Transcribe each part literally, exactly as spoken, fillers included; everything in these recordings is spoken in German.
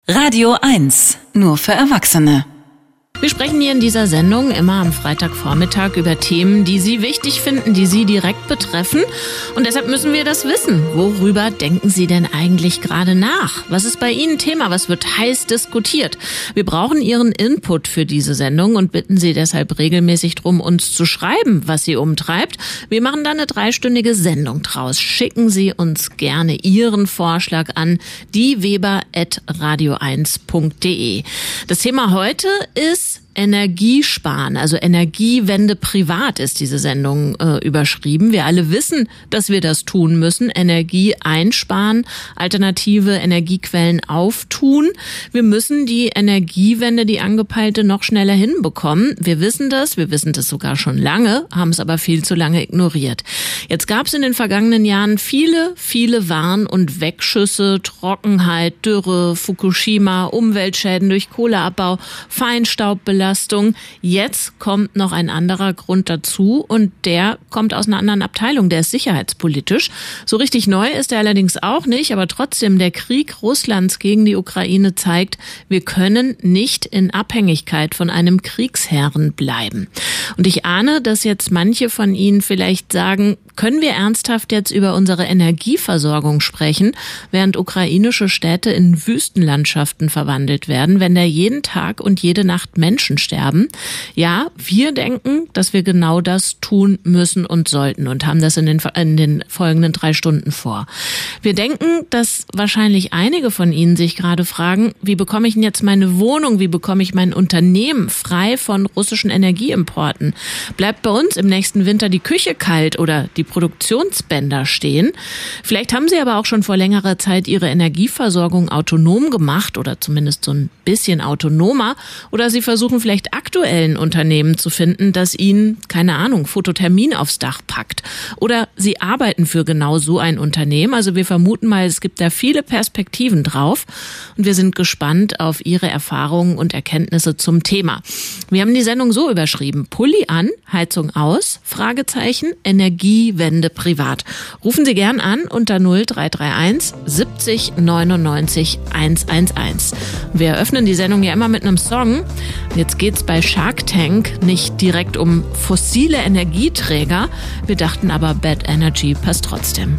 Radio eins, nur für Erwachsene. Wir sprechen hier in dieser Sendung immer am Freitagvormittag über Themen, die Sie wichtig finden, die Sie direkt betreffen. Und deshalb müssen wir das wissen. Worüber denken Sie denn eigentlich gerade nach? Was ist bei Ihnen Thema? Was wird heiß diskutiert? Wir brauchen Ihren Input für diese Sendung und bitten Sie deshalb regelmäßig darum, uns zu schreiben, was Sie umtreibt. Wir machen dann eine dreistündige Sendung draus. Schicken Sie uns gerne Ihren Vorschlag an dieweber at radio eins punkt de. Das Thema heute ist Energiesparen, also Energiewende privat ist diese Sendung äh, überschrieben. Wir alle wissen, dass wir das tun müssen, Energie einsparen, alternative Energiequellen auftun. Wir müssen die Energiewende, die angepeilte, noch schneller hinbekommen. Wir wissen das, wir wissen das sogar schon lange, haben es aber viel zu lange ignoriert. Jetzt gab es in den vergangenen Jahren viele, viele Warn- und Wegschüsse, Trockenheit, Dürre, Fukushima, Umweltschäden durch Kohleabbau, Feinstaubbelastung. Jetzt kommt noch ein anderer Grund dazu und der kommt aus einer anderen Abteilung, der ist sicherheitspolitisch. So richtig neu ist er allerdings auch nicht, aber trotzdem der Krieg Russlands gegen die Ukraine zeigt, wir können nicht in Abhängigkeit von einem Kriegsherren bleiben. Und ich ahne, dass jetzt manche von Ihnen vielleicht sagen, können wir ernsthaft jetzt über unsere Energieversorgung sprechen, während ukrainische Städte in Wüstenlandschaften verwandelt werden, wenn da jeden Tag und jede Nacht Menschen sterben? Ja, wir denken, dass wir genau das tun müssen und sollten und haben das in den, in den folgenden drei Stunden vor. Wir denken, dass wahrscheinlich einige von Ihnen sich gerade fragen, wie bekomme ich denn jetzt meine Wohnung, wie bekomme ich mein Unternehmen frei von russischen Energieimporten? Bleibt bei uns im nächsten Winter die Küche kalt oder die Produktionsbänder stehen? Vielleicht haben Sie aber auch schon vor längerer Zeit Ihre Energieversorgung autonom gemacht oder zumindest so ein bisschen autonomer oder Sie versuchen vielleicht aktuell ein Unternehmen zu finden, das Ihnen, keine Ahnung, Photothermin aufs Dach packt. Oder Sie arbeiten für genau so ein Unternehmen. Also wir vermuten mal, es gibt da viele Perspektiven drauf und wir sind gespannt auf Ihre Erfahrungen und Erkenntnisse zum Thema. Wir haben die Sendung so überschrieben: Pulli an, Heizung aus, Fragezeichen, Energiewende privat. Rufen Sie gern an unter null drei drei eins siebzig neunundneunzig hunderteins. Wir eröffnen die Sendung ja immer mit einem Song. Jetzt geht's bei Shark Tank nicht direkt um fossile Energieträger. Wir dachten aber, Bad Energy passt trotzdem.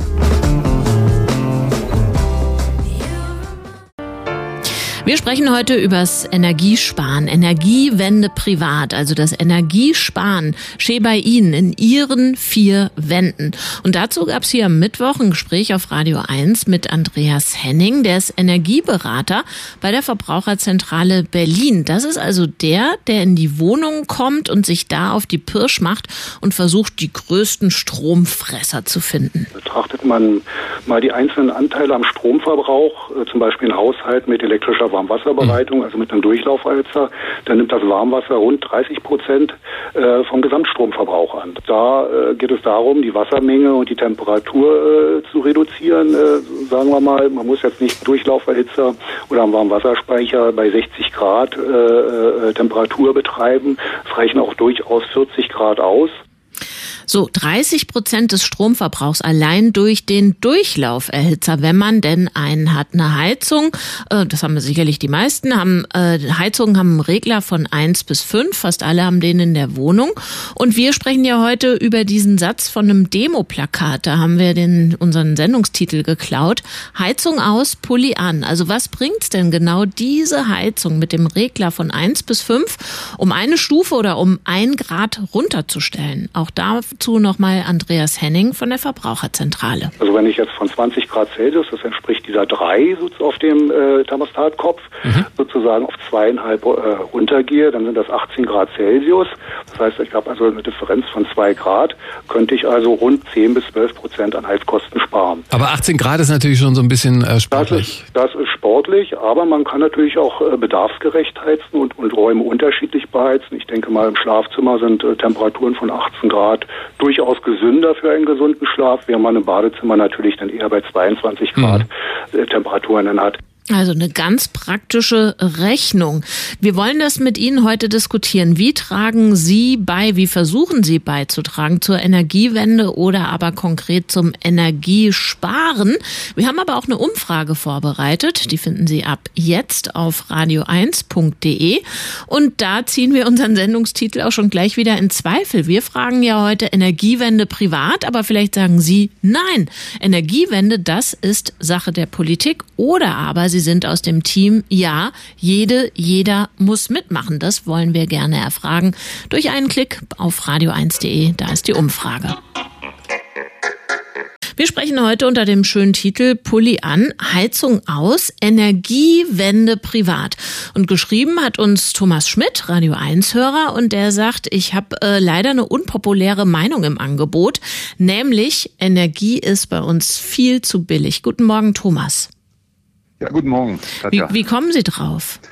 Wir sprechen heute übers Energiesparen, Energiewende privat, also das Energiesparen steht bei Ihnen in Ihren vier Wänden. Und dazu gab es hier am Mittwoch ein Gespräch auf Radio eins mit Andreas Henning, der ist Energieberater bei der Verbraucherzentrale Berlin. Das ist also der, der in die Wohnung kommt und sich da auf die Pirsch macht und versucht, die größten Stromfresser zu finden. Betrachtet man mal die einzelnen Anteile am Stromverbrauch, zum Beispiel ein Haushalt mit elektrischer Warmwasserbereitung, also mit einem Durchlaufheizer, dann nimmt das Warmwasser rund dreißig Prozent äh, vom Gesamtstromverbrauch an. Da äh, geht es darum, die Wassermenge und die Temperatur äh, zu reduzieren. Äh, sagen wir mal, man muss jetzt nicht Durchlauferhitzer oder einen Warmwasserspeicher bei sechzig Grad äh, äh, Temperatur betreiben. Es reichen auch durchaus vierzig Grad aus. So, dreißig Prozent des Stromverbrauchs allein durch den Durchlauferhitzer, wenn man denn einen hat. Eine Heizung, äh, das haben wir sicherlich die meisten, haben äh, Heizungen haben einen Regler von eins bis fünf, fast alle haben den in der Wohnung. Und wir sprechen ja heute über diesen Satz von einem Demoplakat, da haben wir den unseren Sendungstitel geklaut. Heizung aus, Pulli an. Also was bringt's denn genau diese Heizung mit dem Regler von eins bis fünf, um eine Stufe oder um ein Grad runterzustellen? Auch da Dazu nochmal Andreas Henning von der Verbraucherzentrale. Also wenn ich jetzt von zwanzig Grad Celsius, das entspricht dieser drei auf dem äh, Thermostatkopf, mhm. sozusagen auf zweieinhalb äh, runtergehe, dann sind das achtzehn Grad Celsius. Das heißt, ich habe also eine Differenz von zwei Grad, könnte ich also rund zehn bis zwölf Prozent an Heizkosten sparen. Aber achtzehn Grad ist natürlich schon so ein bisschen äh, sportlich. Das ist, das ist sportlich, aber man kann natürlich auch äh, bedarfsgerecht heizen und, und Räume unterschiedlich beheizen. Ich denke mal, im Schlafzimmer sind äh, Temperaturen von achtzehn Grad durchaus gesünder für einen gesunden Schlaf, während man im Badezimmer natürlich dann eher bei zweiundzwanzig Grad mhm. äh, Temperaturen dann hat. Also eine ganz praktische Rechnung. Wir wollen das mit Ihnen heute diskutieren. Wie tragen Sie bei, wie versuchen Sie beizutragen zur Energiewende oder aber konkret zum Energiesparen? Wir haben aber auch eine Umfrage vorbereitet. Die finden Sie ab jetzt auf radio eins punkt de. Und da ziehen wir unseren Sendungstitel auch schon gleich wieder in Zweifel. Wir fragen ja heute Energiewende privat, aber vielleicht sagen Sie, nein, Energiewende, das ist Sache der Politik. Oder aber Sie sind aus dem Team, ja, jede, jeder muss mitmachen. Das wollen wir gerne erfragen. Durch einen Klick auf radio eins punkt de, da ist die Umfrage. Wir sprechen heute unter dem schönen Titel Pulli an, Heizung aus, Energiewende privat. Und geschrieben hat uns Thomas Schmidt, Radio eins Hörer, und der sagt, ich habe äh, leider eine unpopuläre Meinung im Angebot, nämlich Energie ist bei uns viel zu billig. Guten Morgen, Thomas. Ja, guten Morgen, Katja. Wie, wie kommen Sie drauf?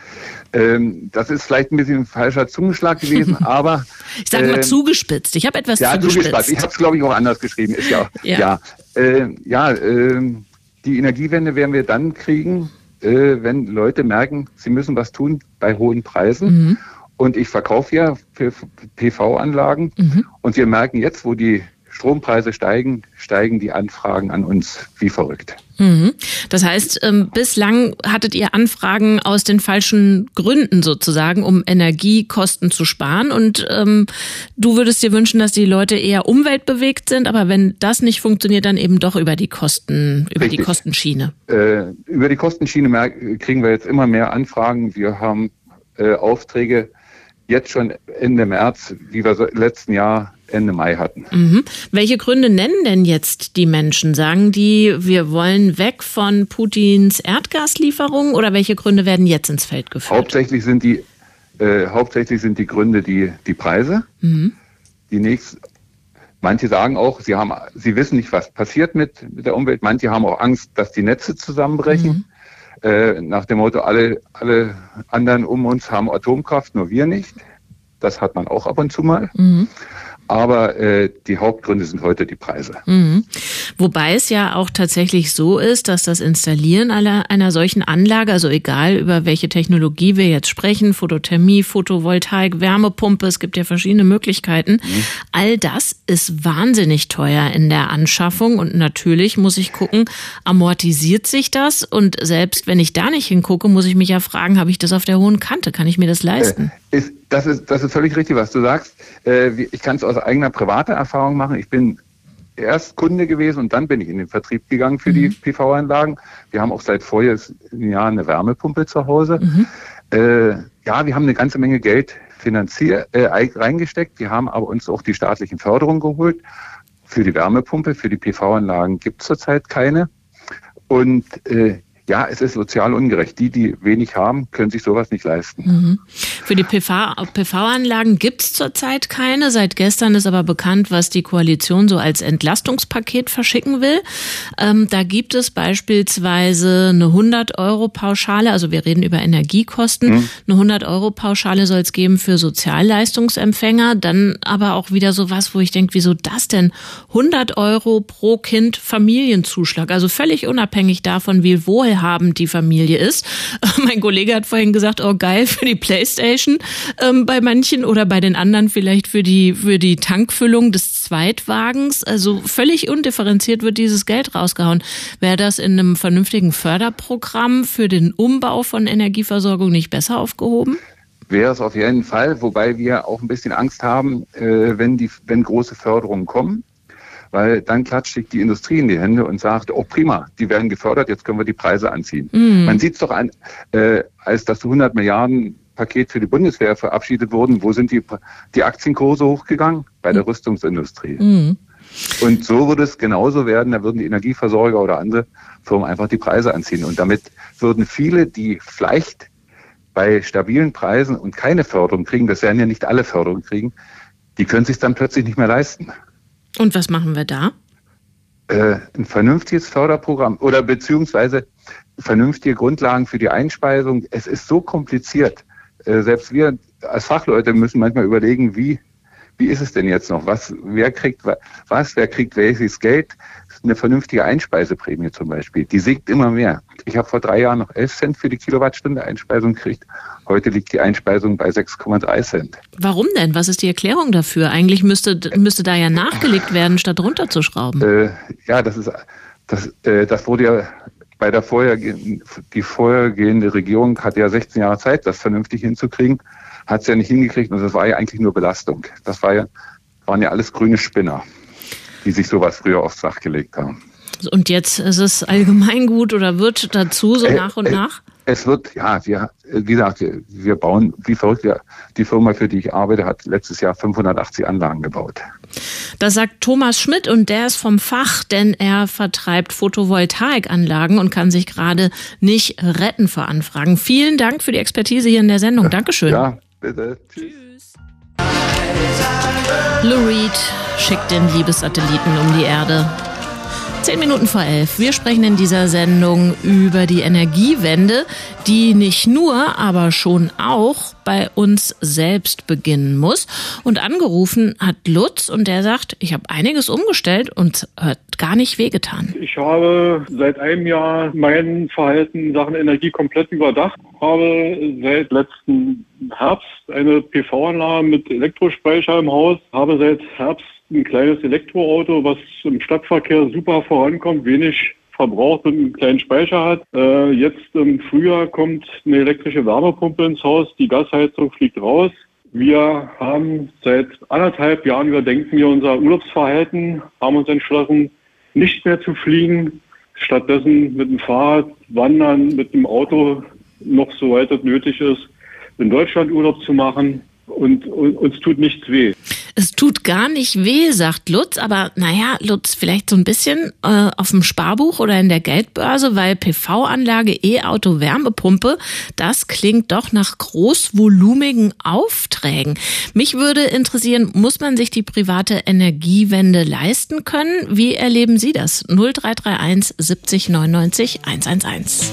Ähm, das ist vielleicht ein bisschen ein falscher Zungenschlag gewesen, aber... Ich sage mal ähm, zugespitzt. Ich habe etwas ja, zugespitzt. zugespitzt. Ich habe es, glaube ich, auch anders geschrieben. Ist ja, ja. Ja, äh, ja äh, die Energiewende werden wir dann kriegen, äh, wenn Leute merken, sie müssen was tun bei hohen Preisen. Mhm. Und ich verkaufe ja für P V-Anlagen. Mhm. Und wir merken jetzt, wo die Strompreise steigen, steigen die Anfragen an uns wie verrückt. Mhm. Das heißt, ähm, bislang hattet ihr Anfragen aus den falschen Gründen sozusagen, um Energiekosten zu sparen. Und ähm, du würdest dir wünschen, dass die Leute eher umweltbewegt sind, aber wenn das nicht funktioniert, dann eben doch über die Kosten, über Richtig. die Kostenschiene. Äh, über die Kostenschiene mer- kriegen wir jetzt immer mehr Anfragen. Wir haben äh, Aufträge jetzt schon Ende März, wie wir so letzten Jahr Ende Mai hatten. Mhm. Welche Gründe nennen denn jetzt die Menschen? Sagen die, wir wollen weg von Putins Erdgaslieferungen, oder welche Gründe werden jetzt ins Feld geführt? Hauptsächlich sind die, äh, hauptsächlich sind die Gründe die, die Preise. Mhm. Die nächsten, manche sagen auch, sie haben, sie wissen nicht, was passiert mit, mit der Umwelt. Manche haben auch Angst, dass die Netze zusammenbrechen. Mhm. Äh, nach dem Motto, alle, alle anderen um uns haben Atomkraft, nur wir nicht. Das hat man auch ab und zu mal. Mhm. Aber äh, die Hauptgründe sind heute die Preise. Mhm. Wobei es ja auch tatsächlich so ist, dass das Installieren einer, einer solchen Anlage, also egal über welche Technologie wir jetzt sprechen, Photothermie, Photovoltaik, Wärmepumpe, es gibt ja verschiedene Möglichkeiten, mhm. all das ist wahnsinnig teuer in der Anschaffung. Und natürlich muss ich gucken, amortisiert sich das? Und selbst wenn ich da nicht hingucke, muss ich mich ja fragen, habe ich das auf der hohen Kante? Kann ich mir das leisten? Äh, ist, das, ist, das ist völlig richtig, was du sagst. Äh, ich kann es aus eigener privater Erfahrung machen. Ich bin erst Kunde gewesen und dann bin ich in den Vertrieb gegangen für mhm. die P V-Anlagen. Wir haben auch seit vorher Jahren eine Wärmepumpe zu Hause. Mhm. Äh, ja, wir haben eine ganze Menge Geld finanziert, äh, reingesteckt. Wir haben aber uns auch die staatlichen Förderungen geholt. Für die Wärmepumpe, für die P V-Anlagen gibt es zurzeit keine. Und äh, ja, es ist sozial ungerecht. Die, die wenig haben, können sich sowas nicht leisten. Mhm. Für die P V-Anlagen gibt es zurzeit keine. Seit gestern ist aber bekannt, was die Koalition so als Entlastungspaket verschicken will. Ähm, da gibt es beispielsweise eine hundert Euro Pauschale, also wir reden über Energiekosten. Mhm. Eine hundert Euro Pauschale soll es geben für Sozialleistungsempfänger. Dann aber auch wieder sowas, wo ich denke, wieso das denn? hundert Euro pro Kind Familienzuschlag, also völlig unabhängig davon, wie wohl haben die Familie ist. Mein Kollege hat vorhin gesagt, oh geil für die Playstation ähm, bei manchen oder bei den anderen vielleicht für die für die Tankfüllung des Zweitwagens. Also völlig undifferenziert wird dieses Geld rausgehauen. Wäre das in einem vernünftigen Förderprogramm für den Umbau von Energieversorgung nicht besser aufgehoben? Wäre es auf jeden Fall, wobei wir auch ein bisschen Angst haben, äh, wenn die wenn große Förderungen kommen. Weil dann klatscht sich die Industrie in die Hände und sagt, oh prima, die werden gefördert, jetzt können wir die Preise anziehen. Mm. Man sieht es doch an, äh, als das hundert Milliarden Paket für die Bundeswehr verabschiedet wurden, wo sind die, die Aktienkurse hochgegangen? Bei der Rüstungsindustrie. Mm. Und so würde es genauso werden, da würden die Energieversorger oder andere Firmen einfach die Preise anziehen. Und damit würden viele, die vielleicht bei stabilen Preisen und keine Förderung kriegen, das werden ja nicht alle Förderung kriegen, die können sich dann plötzlich nicht mehr leisten. Und was machen wir da? Äh, ein vernünftiges Förderprogramm oder beziehungsweise vernünftige Grundlagen für die Einspeisung. Es ist so kompliziert. Äh, selbst wir als Fachleute müssen manchmal überlegen, wie wie ist es denn jetzt noch? Was, wer kriegt was, wer kriegt welches Geld? Eine vernünftige Einspeiseprämie zum Beispiel, die sinkt immer mehr. Ich habe vor drei Jahren noch elf Cent für die Kilowattstunde Einspeisung gekriegt. Heute liegt die Einspeisung bei sechs Komma drei Cent. Warum denn? Was ist die Erklärung dafür? Eigentlich müsste, müsste da ja nachgelegt werden, statt runterzuschrauben. Äh, ja, das ist, das, äh, das wurde ja bei der vorhergehenden, die vorhergehende Regierung hatte ja sechzehn Jahre Zeit, das vernünftig hinzukriegen, hat es ja nicht hingekriegt und das war ja eigentlich nur Belastung. Das war ja, waren ja alles grüne Spinner, die sich sowas früher aufs Dach gelegt haben. Und jetzt ist es Allgemeingut oder wird dazu so äh, nach und äh, nach? Es wird, ja, wir, wie gesagt, wir bauen, wie verrückt, wir, die Firma, für die ich arbeite, hat letztes Jahr fünfhundertachtzig Anlagen gebaut. Das sagt Thomas Schmidt und der ist vom Fach, denn er vertreibt Photovoltaikanlagen und kann sich gerade nicht retten vor Anfragen. Vielen Dank für die Expertise hier in der Sendung. Dankeschön. Ja, bitte. Tschüss. Lou Reed schickt den Liebessatelliten um die Erde. Zehn Minuten vor elf. Wir sprechen in dieser Sendung über die Energiewende, die nicht nur, aber schon auch bei uns selbst beginnen muss. Und angerufen hat Lutz und der sagt, ich habe einiges umgestellt und hat gar nicht wehgetan. Ich habe seit einem Jahr mein Verhalten in Sachen Energie komplett überdacht. Habe seit letzten Herbst eine P V-Anlage mit Elektrospeicher im Haus. Habe seit Herbst ein kleines Elektroauto, was im Stadtverkehr super vorankommt, wenig verbraucht und einen kleinen Speicher hat. Äh, jetzt im Frühjahr kommt eine elektrische Wärmepumpe ins Haus, die Gasheizung fliegt raus. Wir haben seit anderthalb Jahren überdenken wir unser Urlaubsverhalten, haben uns entschlossen, nicht mehr zu fliegen, stattdessen mit dem Fahrrad, Wandern, mit dem Auto, noch soweit es nötig ist, in Deutschland Urlaub zu machen. Und, und uns tut nichts weh. Es tut gar nicht weh, sagt Lutz, aber naja, Lutz, vielleicht so ein bisschen äh, auf dem Sparbuch oder in der Geldbörse, weil P V-Anlage, E-Auto, Wärmepumpe, das klingt doch nach großvolumigen Aufträgen. Mich würde interessieren, muss man sich die private Energiewende leisten können? Wie erleben Sie das? null drei drei eins siebzig neunundneunzig hundertelf.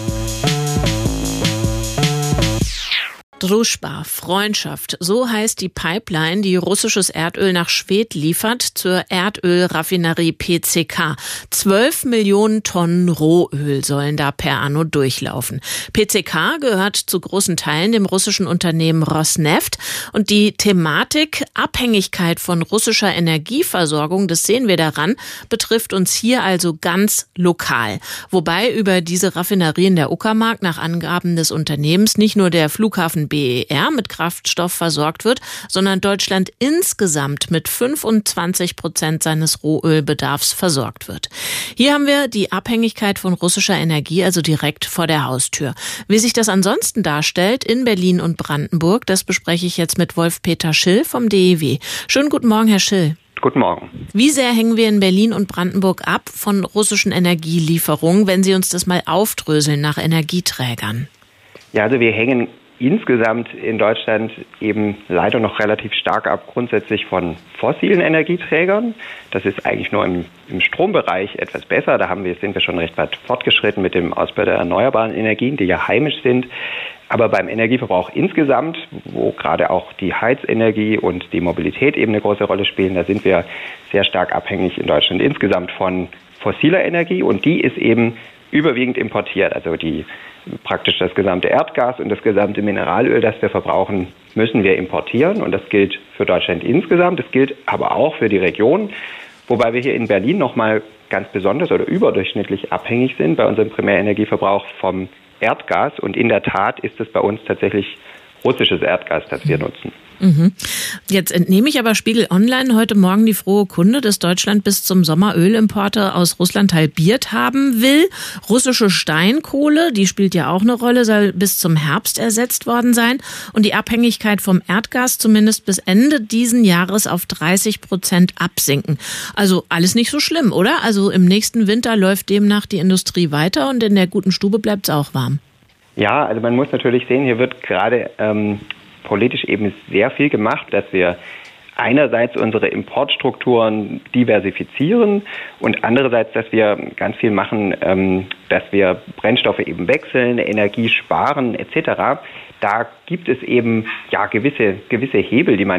Druschba, Freundschaft, so heißt die Pipeline, die russisches Erdöl nach Schwedt liefert zur Erdölraffinerie P C K. Zwölf Millionen Tonnen Rohöl sollen da per anno durchlaufen. P C K gehört zu großen Teilen dem russischen Unternehmen Rosneft und die Thematik Abhängigkeit von russischer Energieversorgung, das sehen wir daran, betrifft uns hier also ganz lokal. Wobei über diese Raffinerie in der Uckermark nach Angaben des Unternehmens nicht nur der Flughafen B E R mit Kraftstoff versorgt wird, sondern Deutschland insgesamt mit fünfundzwanzig Prozent seines Rohölbedarfs versorgt wird. Hier haben wir die Abhängigkeit von russischer Energie also direkt vor der Haustür. Wie sich das ansonsten darstellt in Berlin und Brandenburg, das bespreche ich jetzt mit Wolf-Peter Schill vom D E W. Schönen guten Morgen, Herr Schill. Guten Morgen. Wie sehr hängen wir in Berlin und Brandenburg ab von russischen Energielieferungen, wenn Sie uns das mal aufdröseln nach Energieträgern? Ja, also wir hängen insgesamt in Deutschland eben leider noch relativ stark ab, grundsätzlich von fossilen Energieträgern. Das ist eigentlich nur im, im Strombereich etwas besser. Da haben wir, sind wir schon recht weit fortgeschritten mit dem Ausbau der erneuerbaren Energien, die ja heimisch sind. Aber beim Energieverbrauch insgesamt, wo gerade auch die Heizenergie und die Mobilität eben eine große Rolle spielen, da sind wir sehr stark abhängig in Deutschland insgesamt von fossiler Energie und die ist eben überwiegend importiert. Also die praktisch das gesamte Erdgas und das gesamte Mineralöl, das wir verbrauchen, müssen wir importieren. Und das gilt für Deutschland insgesamt. Das gilt aber auch für die Region, wobei wir hier in Berlin nochmal ganz besonders oder überdurchschnittlich abhängig sind bei unserem Primärenergieverbrauch vom Erdgas. Und in der Tat ist es bei uns tatsächlich russisches Erdgas, das wir nutzen. Mhm. Jetzt entnehme ich aber Spiegel Online heute Morgen die frohe Kunde, dass Deutschland bis zum Sommer Ölimporte aus Russland halbiert haben will. Russische Steinkohle, die spielt ja auch eine Rolle, soll bis zum Herbst ersetzt worden sein. Und die Abhängigkeit vom Erdgas zumindest bis Ende diesen Jahres auf dreißig Prozent absinken. Also alles nicht so schlimm, oder? Also im nächsten Winter läuft demnach die Industrie weiter und in der guten Stube bleibt es auch warm. Ja, also man muss natürlich sehen, hier wird gerade ähm, politisch eben sehr viel gemacht, dass wir einerseits unsere Importstrukturen diversifizieren und andererseits, dass wir ganz viel machen, ähm, dass wir Brennstoffe eben wechseln, Energie sparen et cetera. Da gibt es eben ja gewisse gewisse Hebel, die man jetzt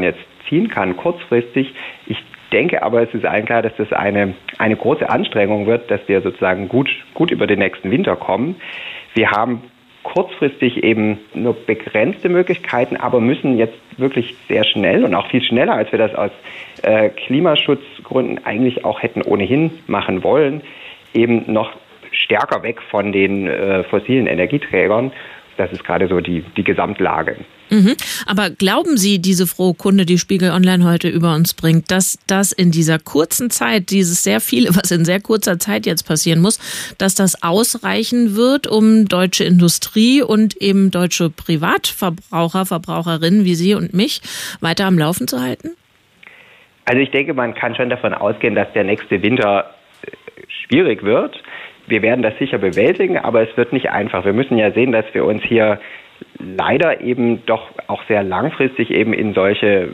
ziehen kann, kurzfristig. Ich denke aber, es ist allen klar, dass das eine, eine große Anstrengung wird, dass wir sozusagen gut, gut über den nächsten Winter kommen. Wir haben kurzfristig eben nur begrenzte Möglichkeiten, aber müssen jetzt wirklich sehr schnell und auch viel schneller, als wir das aus äh, Klimaschutzgründen eigentlich auch hätten ohnehin machen wollen, eben noch stärker weg von den äh, fossilen Energieträgern. Das ist gerade so die, die Gesamtlage. Mhm. Aber glauben Sie, diese frohe Kunde, die Spiegel Online heute über uns bringt, dass das in dieser kurzen Zeit, dieses sehr viele, was in sehr kurzer Zeit jetzt passieren muss, dass das ausreichen wird, um deutsche Industrie und eben deutsche Privatverbraucher, Verbraucherinnen wie Sie und mich weiter am Laufen zu halten? Also ich denke, man kann schon davon ausgehen, dass der nächste Winter schwierig wird. Wir werden das sicher bewältigen, aber es wird nicht einfach. Wir müssen ja sehen, dass wir uns hier leider eben doch auch sehr langfristig eben in solche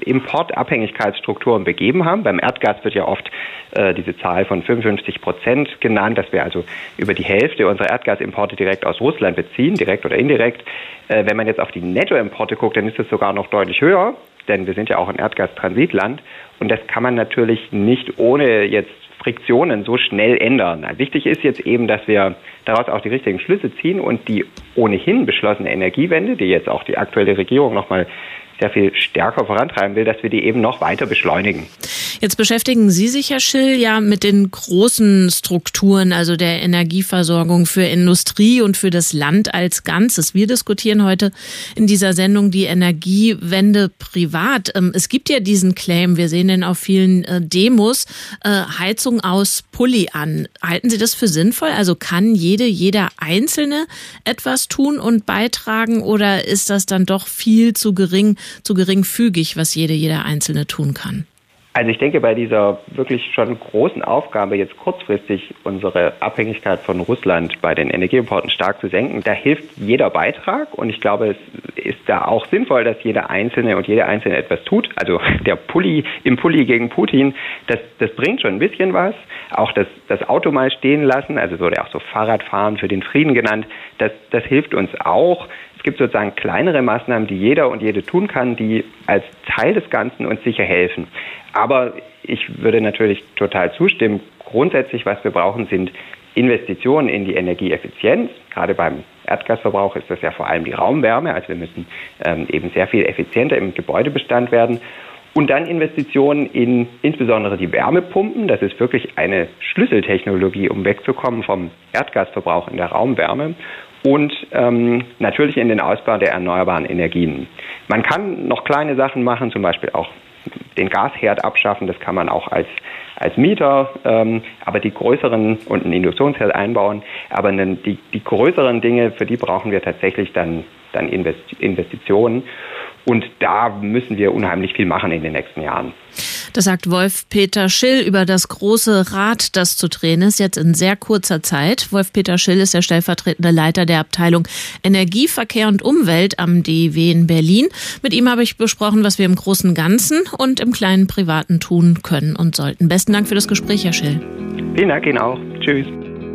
Importabhängigkeitsstrukturen begeben haben. Beim Erdgas wird ja oft äh, diese Zahl von fünfundfünfzig Prozent genannt, dass wir also über die Hälfte unserer Erdgasimporte direkt aus Russland beziehen, direkt oder indirekt. Äh, wenn man jetzt auf die Nettoimporte guckt, dann ist es sogar noch deutlich höher, denn wir sind ja auch ein Erdgastransitland und das kann man natürlich nicht ohne jetzt Friktionen so schnell ändern. Wichtig ist jetzt eben, dass wir daraus auch die richtigen Schlüsse ziehen und die ohnehin beschlossene Energiewende, die jetzt auch die aktuelle Regierung nochmal sehr viel stärker vorantreiben will, dass wir die eben noch weiter beschleunigen. Jetzt beschäftigen Sie sich, Herr Schill, ja mit den großen Strukturen, also der Energieversorgung für Industrie und für das Land als Ganzes. Wir diskutieren heute in dieser Sendung die Energiewende privat. Es gibt ja diesen Claim, wir sehen den auf vielen Demos, Heizung aus Pulli an. Halten Sie das für sinnvoll? Also kann jede, jeder Einzelne etwas tun und beitragen oder ist das dann doch viel zu gering, zu geringfügig, was jede, jeder Einzelne tun kann? Also ich denke, bei dieser wirklich schon großen Aufgabe, jetzt kurzfristig unsere Abhängigkeit von Russland bei den Energieimporten stark zu senken, da hilft jeder Beitrag. Und ich glaube, es ist da auch sinnvoll, dass jeder Einzelne und jede Einzelne etwas tut. Also der Pulli im Pulli gegen Putin, das, das bringt schon ein bisschen was. Auch das, das Auto mal stehen lassen, also wurde auch so Fahrradfahren für den Frieden genannt, das, das hilft uns auch. Es gibt sozusagen kleinere Maßnahmen, die jeder und jede tun kann, die als Teil des Ganzen uns sicher helfen. Aber ich würde natürlich total zustimmen. Grundsätzlich, was wir brauchen, sind Investitionen in die Energieeffizienz. Gerade beim Erdgasverbrauch ist das ja vor allem die Raumwärme. Also wir müssen ähm, eben sehr viel effizienter im Gebäudebestand werden. Und dann Investitionen in insbesondere die Wärmepumpen. Das ist wirklich eine Schlüsseltechnologie, um wegzukommen vom Erdgasverbrauch in der Raumwärme. Und ähm, natürlich in den Ausbau der erneuerbaren Energien. Man kann noch kleine Sachen machen, zum Beispiel auch den Gasherd abschaffen, das kann man auch als als Mieter, ähm, aber die größeren und einen Induktionsherd einbauen, aber die, die größeren Dinge, für die brauchen wir tatsächlich dann, dann Investitionen. Und da müssen wir unheimlich viel machen in den nächsten Jahren. Das sagt Wolf-Peter Schill über das große Rad, das zu drehen ist, jetzt in sehr kurzer Zeit. Wolf-Peter Schill ist der stellvertretende Leiter der Abteilung Energie, Verkehr und Umwelt am D E W in Berlin. Mit ihm habe ich besprochen, was wir im großen und Ganzen und im kleinen Privaten tun können und sollten. Besten Dank für das Gespräch, Herr Schill. Vielen Dank Ihnen auch. Tschüss.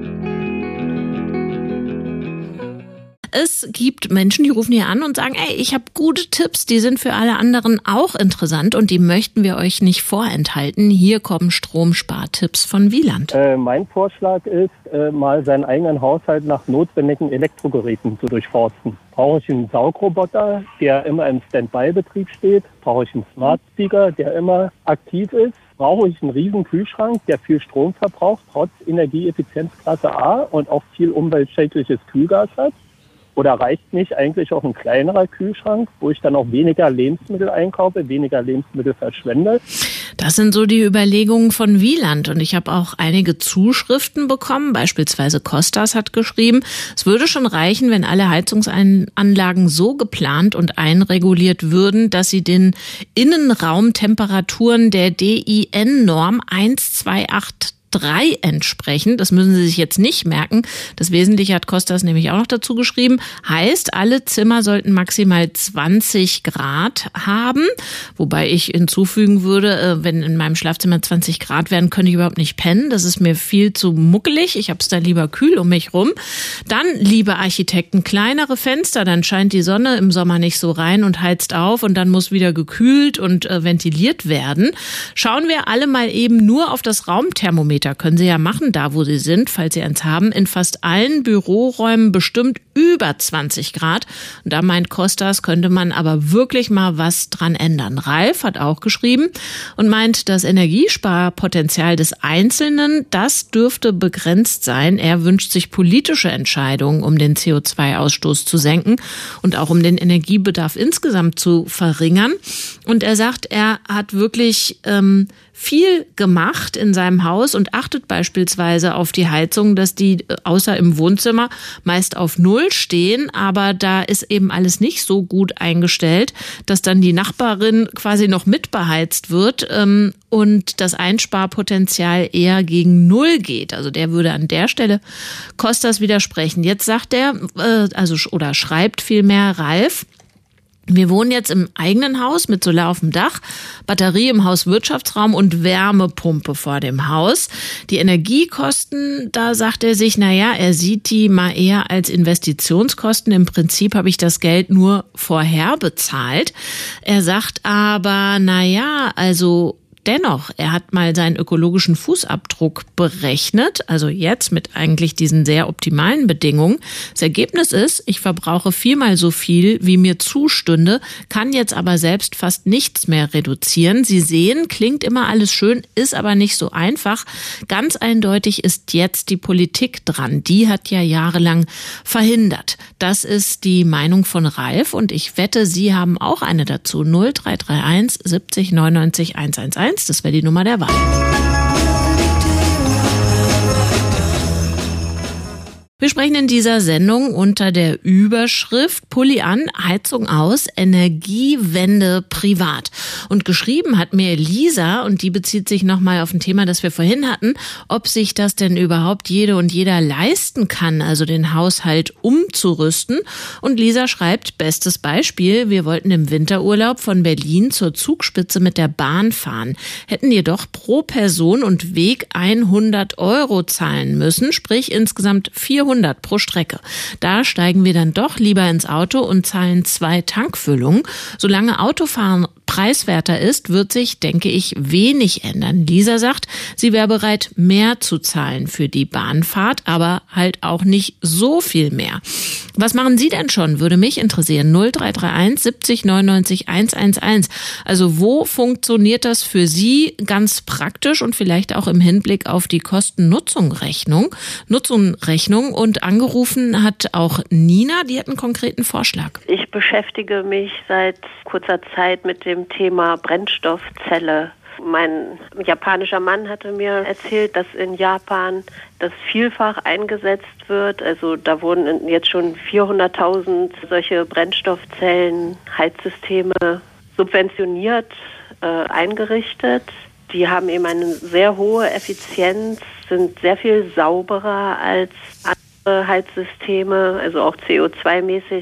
Es gibt Menschen, die rufen hier an und sagen, ey, ich habe gute Tipps, die sind für alle anderen auch interessant und die möchten wir euch nicht vorenthalten. Hier kommen Stromspartipps von Wieland. Äh, mein Vorschlag ist, äh, mal seinen eigenen Haushalt nach notwendigen Elektrogeräten zu durchforsten. Brauche ich einen Saugroboter, der immer im Standby-Betrieb steht? Brauche ich einen Smart Speaker, der immer aktiv ist? Brauche ich einen riesen Kühlschrank, der viel Strom verbraucht, trotz Energieeffizienzklasse A und auch viel umweltschädliches Kühlgas hat? Oder reicht nicht eigentlich auch ein kleinerer Kühlschrank, wo ich dann auch weniger Lebensmittel einkaufe, weniger Lebensmittel verschwende? Das sind so die Überlegungen von Wieland. Und ich habe auch einige Zuschriften bekommen. Beispielsweise Kostas hat geschrieben, es würde schon reichen, wenn alle Heizungsanlagen so geplant und einreguliert würden, dass sie den Innenraumtemperaturen der D I N-Norm eins zwei acht drei entsprechen. Das müssen Sie sich jetzt nicht merken. Das Wesentliche hat Kostas nämlich auch noch dazu geschrieben. Heißt, alle Zimmer sollten maximal zwanzig Grad haben. Wobei ich hinzufügen würde, wenn in meinem Schlafzimmer zwanzig Grad wären, könnte ich überhaupt nicht pennen. Das ist mir viel zu muckelig. Ich habe es dann lieber kühl um mich rum. Dann, liebe Architekten, kleinere Fenster. Dann scheint die Sonne im Sommer nicht so rein und heizt auf und dann muss wieder gekühlt und äh, ventiliert werden. Schauen wir alle mal eben nur auf das Raumthermometer. Können Sie ja machen, da wo Sie sind, falls Sie eins haben. In fast allen Büroräumen bestimmt über zwanzig Grad. Und da meint Kostas, könnte man aber wirklich mal was dran ändern. Ralf hat auch geschrieben und meint, das Energiesparpotenzial des Einzelnen, das dürfte begrenzt sein. Er wünscht sich politische Entscheidungen, um den C O zwei Ausstoß zu senken und auch um den Energiebedarf insgesamt zu verringern. Und er sagt, er hat wirklich ähm, viel gemacht in seinem Haus und achtet beispielsweise auf die Heizung, dass die außer im Wohnzimmer meist auf Null stehen, aber da ist eben alles nicht so gut eingestellt, dass dann die Nachbarin quasi noch mitbeheizt wird ähm, und das Einsparpotenzial eher gegen Null geht. Also der würde an der Stelle Kostas widersprechen. Jetzt sagt er, äh, also oder schreibt vielmehr Ralf, wir wohnen jetzt im eigenen Haus mit Solar auf dem Dach, Batterie im Hauswirtschaftsraum und Wärmepumpe vor dem Haus. Die Energiekosten, da sagt er sich, na ja, er sieht die mal eher als Investitionskosten. Im Prinzip habe ich das Geld nur vorher bezahlt. Er sagt aber, na ja, also dennoch, er hat mal seinen ökologischen Fußabdruck berechnet, also jetzt mit eigentlich diesen sehr optimalen Bedingungen. Das Ergebnis ist, ich verbrauche viermal so viel, wie mir zustünde, kann jetzt aber selbst fast nichts mehr reduzieren. Sie sehen, klingt immer alles schön, ist aber nicht so einfach. Ganz eindeutig ist jetzt die Politik dran. Die hat ja jahrelang verhindert. Das ist die Meinung von Ralf und ich wette, Sie haben auch eine dazu. null drei drei eins siebzig neunundneunzig hunderteins. Das wäre die Nummer der Wahl. Wir sprechen in dieser Sendung unter der Überschrift Pulli an, Heizung aus, Energiewende privat. Und geschrieben hat mir Lisa, und die bezieht sich nochmal auf ein Thema, das wir vorhin hatten, ob sich das denn überhaupt jede und jeder leisten kann, also den Haushalt umzurüsten. Und Lisa schreibt, bestes Beispiel, wir wollten im Winterurlaub von Berlin zur Zugspitze mit der Bahn fahren, hätten jedoch pro Person und Weg hundert Euro zahlen müssen, sprich insgesamt vierhundert pro Strecke. Da steigen wir dann doch lieber ins Auto und zahlen zwei Tankfüllungen. Solange Autofahren preiswerter ist, wird sich, denke ich, wenig ändern. Lisa sagt, sie wäre bereit, mehr zu zahlen für die Bahnfahrt, aber halt auch nicht so viel mehr. Was machen Sie denn schon? Würde mich interessieren. null drei drei eins siebzig neunundneunzig hunderteins. Also wo funktioniert das für Sie ganz praktisch und vielleicht auch im Hinblick auf die Kosten-Nutzung-Rechnung? Nutzung-Rechnung und angerufen hat auch Nina, die hat einen konkreten Vorschlag. Ich beschäftige mich seit kurzer Zeit mit dem Thema Brennstoffzelle. Mein japanischer Mann hatte mir erzählt, dass in Japan das vielfach eingesetzt wird. Also da wurden jetzt schon vierhunderttausend solche Brennstoffzellen, Heizsysteme subventioniert äh, eingerichtet. Die haben eben eine sehr hohe Effizienz, sind sehr viel sauberer als andere Heizsysteme, also auch C O zwei mäßig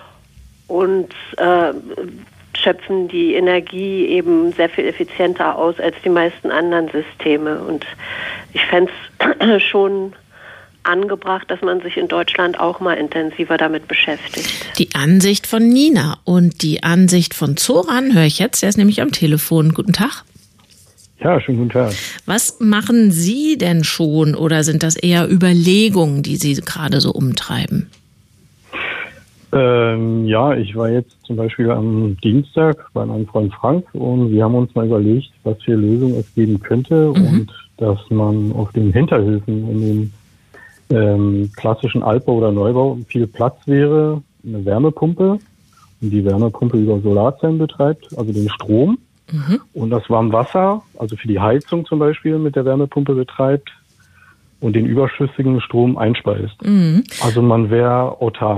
und äh, schöpfen die Energie eben sehr viel effizienter aus als die meisten anderen Systeme. Und ich fände es schon angebracht, dass man sich in Deutschland auch mal intensiver damit beschäftigt. Die Ansicht von Nina und die Ansicht von Zoran höre ich jetzt. Der ist nämlich am Telefon. Guten Tag. Ja, schönen guten Tag. Was machen Sie denn schon oder sind das eher Überlegungen, die Sie gerade so umtreiben? Ähm, ja, ich war jetzt zum Beispiel am Dienstag bei meinem Freund Frank und wir haben uns mal überlegt, was für Lösungen es geben könnte mhm. und dass man auf den Hinterhöfen in den ähm, klassischen Altbau oder Neubau viel Platz wäre, eine Wärmepumpe und die Wärmepumpe über Solarzellen betreibt, also den Strom mhm. und das Warmwasser, also für die Heizung zum Beispiel mit der Wärmepumpe betreibt und den überschüssigen Strom einspeist. Mhm. Also man wäre autark.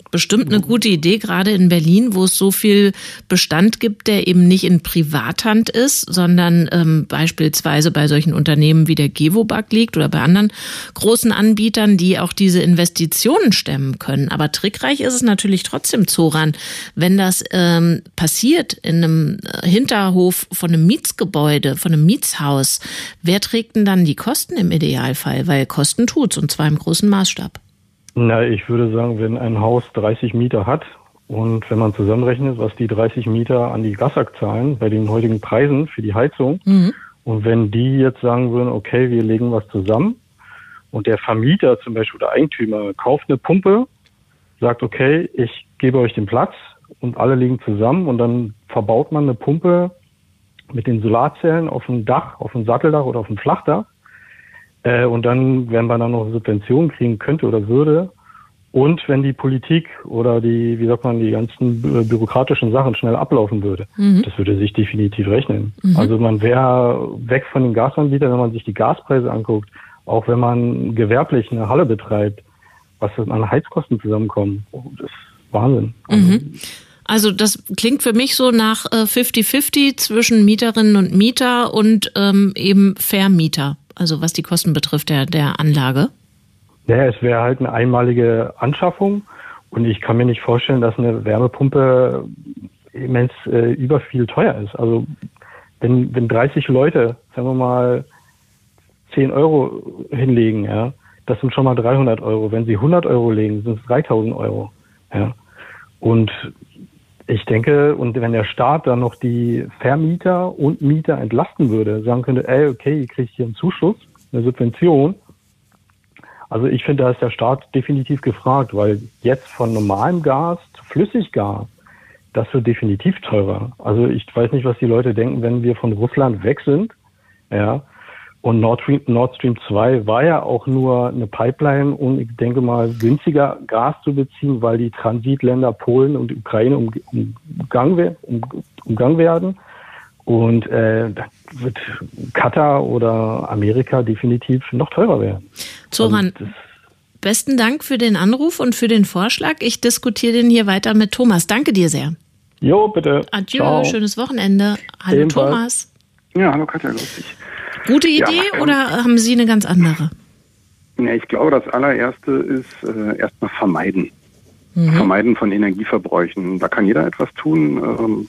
bestimmt eine gute Idee, gerade in Berlin, wo es so viel Bestand gibt, der eben nicht in Privathand ist, sondern ähm, beispielsweise bei solchen Unternehmen wie der Gewobag liegt oder bei anderen großen Anbietern, die auch diese Investitionen stemmen können. Aber trickreich ist es natürlich trotzdem, Zoran, wenn das ähm, passiert in einem Hinterhof von einem Mietsgebäude, von einem Mietshaus. Wer trägt denn dann die Kosten im Idealfall? Weil Kosten tut's, und zwar im großen Maßstab. Na, ich würde sagen, wenn ein Haus dreißig Mieter hat und wenn man zusammenrechnet, was die dreißig Mieter an die Gasag zahlen bei den heutigen Preisen für die Heizung, mhm. und wenn die jetzt sagen würden, okay, wir legen was zusammen und der Vermieter zum Beispiel oder Eigentümer kauft eine Pumpe, sagt, okay, ich gebe euch den Platz und alle liegen zusammen und dann verbaut man eine Pumpe mit den Solarzellen auf dem Dach, auf dem Satteldach oder auf dem Flachdach. Äh, und dann, wenn man dann noch Subventionen kriegen könnte oder würde, und wenn die Politik oder die, wie sagt man, die ganzen bü- bürokratischen Sachen schnell ablaufen würde, mhm. das würde sich definitiv rechnen. Mhm. Also man wäre weg von den Gasanbietern, wenn man sich die Gaspreise anguckt, auch wenn man gewerblich eine Halle betreibt, was an Heizkosten zusammenkommen. Oh, das ist Wahnsinn. Also, mhm. Also das klingt für mich so nach äh, fifty fifty zwischen Mieterinnen und Mieter und ähm, eben Vermieter. Also was die Kosten betrifft der, der Anlage? Ja, es wäre halt eine einmalige Anschaffung und ich kann mir nicht vorstellen, dass eine Wärmepumpe immens äh, über viel teuer ist. Also wenn, wenn dreißig Leute, sagen wir mal, zehn Euro hinlegen, ja, das sind schon mal dreihundert Euro. Wenn sie hundert Euro legen, sind es dreitausend Euro. Ja. Und ich denke, und wenn der Staat dann noch die Vermieter und Mieter entlasten würde, sagen könnte, ey, okay, ihr kriegt hier einen Zuschuss, eine Subvention. Also ich finde, da ist der Staat definitiv gefragt, weil jetzt von normalem Gas zu Flüssiggas, das wird definitiv teurer. Also ich weiß nicht, was die Leute denken, wenn wir von Russland weg sind, ja. Und Nord Stream, Nord Stream zwei war ja auch nur eine Pipeline, um, ich denke mal, günstiger Gas zu beziehen, weil die Transitländer Polen und Ukraine um, umgang, um, umgangen werden. Und äh, da wird Katar oder Amerika definitiv noch teurer werden. Zoran, also besten Dank für den Anruf und für den Vorschlag. Ich diskutiere den hier weiter mit Thomas. Danke dir sehr. Jo, bitte. Adieu, Ciao. Schönes Wochenende. Hallo Ebenfalls. Thomas. Ja, hallo Katja, grüß dich. Gute Idee ja, ähm, oder haben Sie eine ganz andere? Ja, ich glaube, das allererste ist äh, erstmal vermeiden. Mhm. Vermeiden von Energieverbräuchen. Da kann jeder etwas tun. Ähm,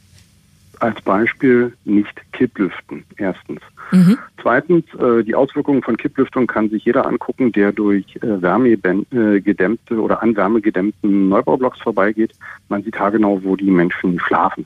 als Beispiel nicht Kipplüften, erstens. Mhm. Zweitens, äh, die Auswirkungen von Kipplüftung kann sich jeder angucken, der durch äh, wärmegedämmte oder an wärmegedämmten Neubaublocks vorbeigeht. Man sieht haargenau, wo die Menschen schlafen.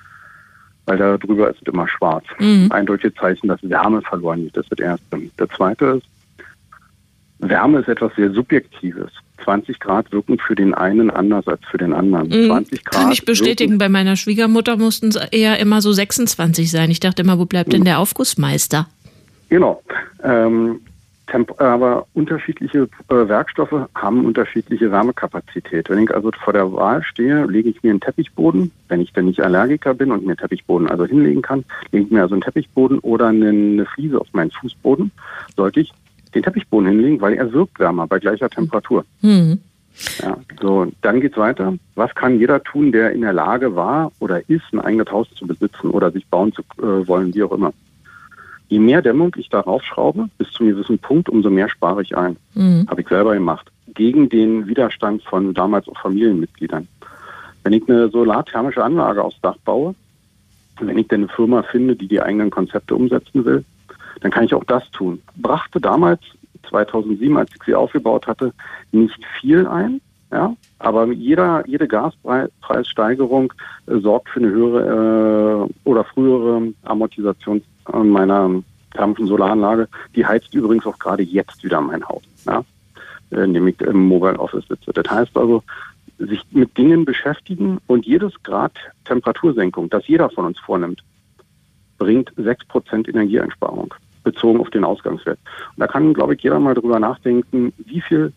Weil da drüber ist es immer schwarz. Mhm. Eindeutige Zeichen, dass Wärme verloren geht. Das ist das Erste. Der Zweite ist, Wärme ist etwas sehr Subjektives. zwanzig Grad wirken für den einen anders als für den anderen. Mhm. zwanzig Grad kann ich bestätigen. Bei meiner Schwiegermutter mussten es eher immer so sechsundzwanzig sein. Ich dachte immer, wo bleibt denn der Aufgussmeister? Genau. Ähm, Temp- aber unterschiedliche äh, Werkstoffe haben unterschiedliche Wärmekapazität. Wenn ich also vor der Wahl stehe, lege ich mir einen Teppichboden, wenn ich denn nicht Allergiker bin und mir einen Teppichboden also hinlegen kann, lege ich mir also einen Teppichboden oder eine, eine Fliese auf meinen Fußboden, sollte ich den Teppichboden hinlegen, weil er wirkt wärmer bei gleicher Temperatur. Mhm. Ja, so, dann geht's weiter. Was kann jeder tun, der in der Lage war oder ist, ein eigenes Haus zu besitzen oder sich bauen zu äh, wollen, wie auch immer? Je mehr Dämmung ich darauf schraube, bis zu einem gewissen Punkt, umso mehr spare ich ein. Mhm. Habe ich selber gemacht. Gegen den Widerstand von damals auch Familienmitgliedern. Wenn ich eine solarthermische Anlage aufs Dach baue, wenn ich denn eine Firma finde, die die eigenen Konzepte umsetzen will, dann kann ich auch das tun. Brachte damals, zweitausendsieben, als ich sie aufgebaut hatte, nicht viel ein. Ja, aber jeder, jede Gaspreissteigerung äh, sorgt für eine höhere äh, oder frühere Amortisation meiner thermischen Solaranlage. Die heizt übrigens auch gerade jetzt wieder mein Haus, ja, äh, indem ich im Mobile Office sitze. Das heißt also, sich mit Dingen beschäftigen und jedes Grad Temperatursenkung, das jeder von uns vornimmt, bringt sechs Prozent Energieeinsparung, bezogen auf den Ausgangswert. Und da kann, glaube ich, jeder mal drüber nachdenken, wie viel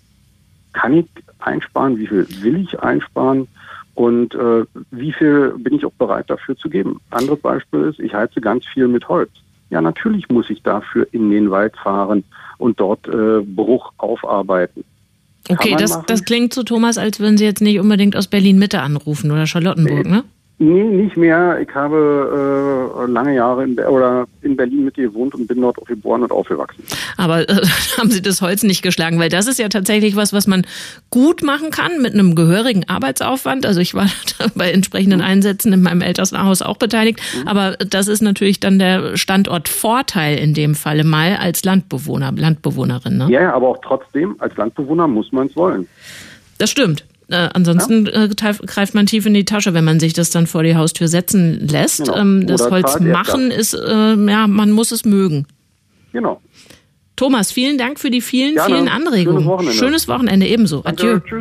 kann ich einsparen, wie viel will ich einsparen und äh, wie viel bin ich auch bereit dafür zu geben. Anderes Beispiel ist, ich heize ganz viel mit Holz. Ja, natürlich muss ich dafür in den Wald fahren und dort äh, Bruch aufarbeiten. Okay, das, das klingt so, Thomas, als würden Sie jetzt nicht unbedingt aus Berlin-Mitte anrufen oder Charlottenburg, nee. ne? Nee, nicht mehr. Ich habe äh, lange Jahre in, Be- oder in Berlin-Mitte gewohnt und bin dort auch geboren und aufgewachsen. Aber äh, haben Sie das Holz nicht geschlagen? Weil das ist ja tatsächlich was, was man gut machen kann mit einem gehörigen Arbeitsaufwand. Also ich war bei entsprechenden Einsätzen in meinem Elternhaus auch beteiligt. Mhm. Aber das ist natürlich dann der Standortvorteil in dem Falle mal als Landbewohner, Landbewohnerin. Ne? Ja, aber auch trotzdem, als Landbewohner muss man es wollen. Das stimmt. Äh, ansonsten ja. äh, greift man tief in die Tasche, wenn man sich das dann vor die Haustür setzen lässt. Genau. Ähm, das Holz machen ist, äh, ja, man muss es mögen. Genau. Thomas, vielen Dank für die vielen, Gerne. vielen Anregungen. Schönes Wochenende. Schönes Wochenende ebenso. Danke. Adieu. Tschüss.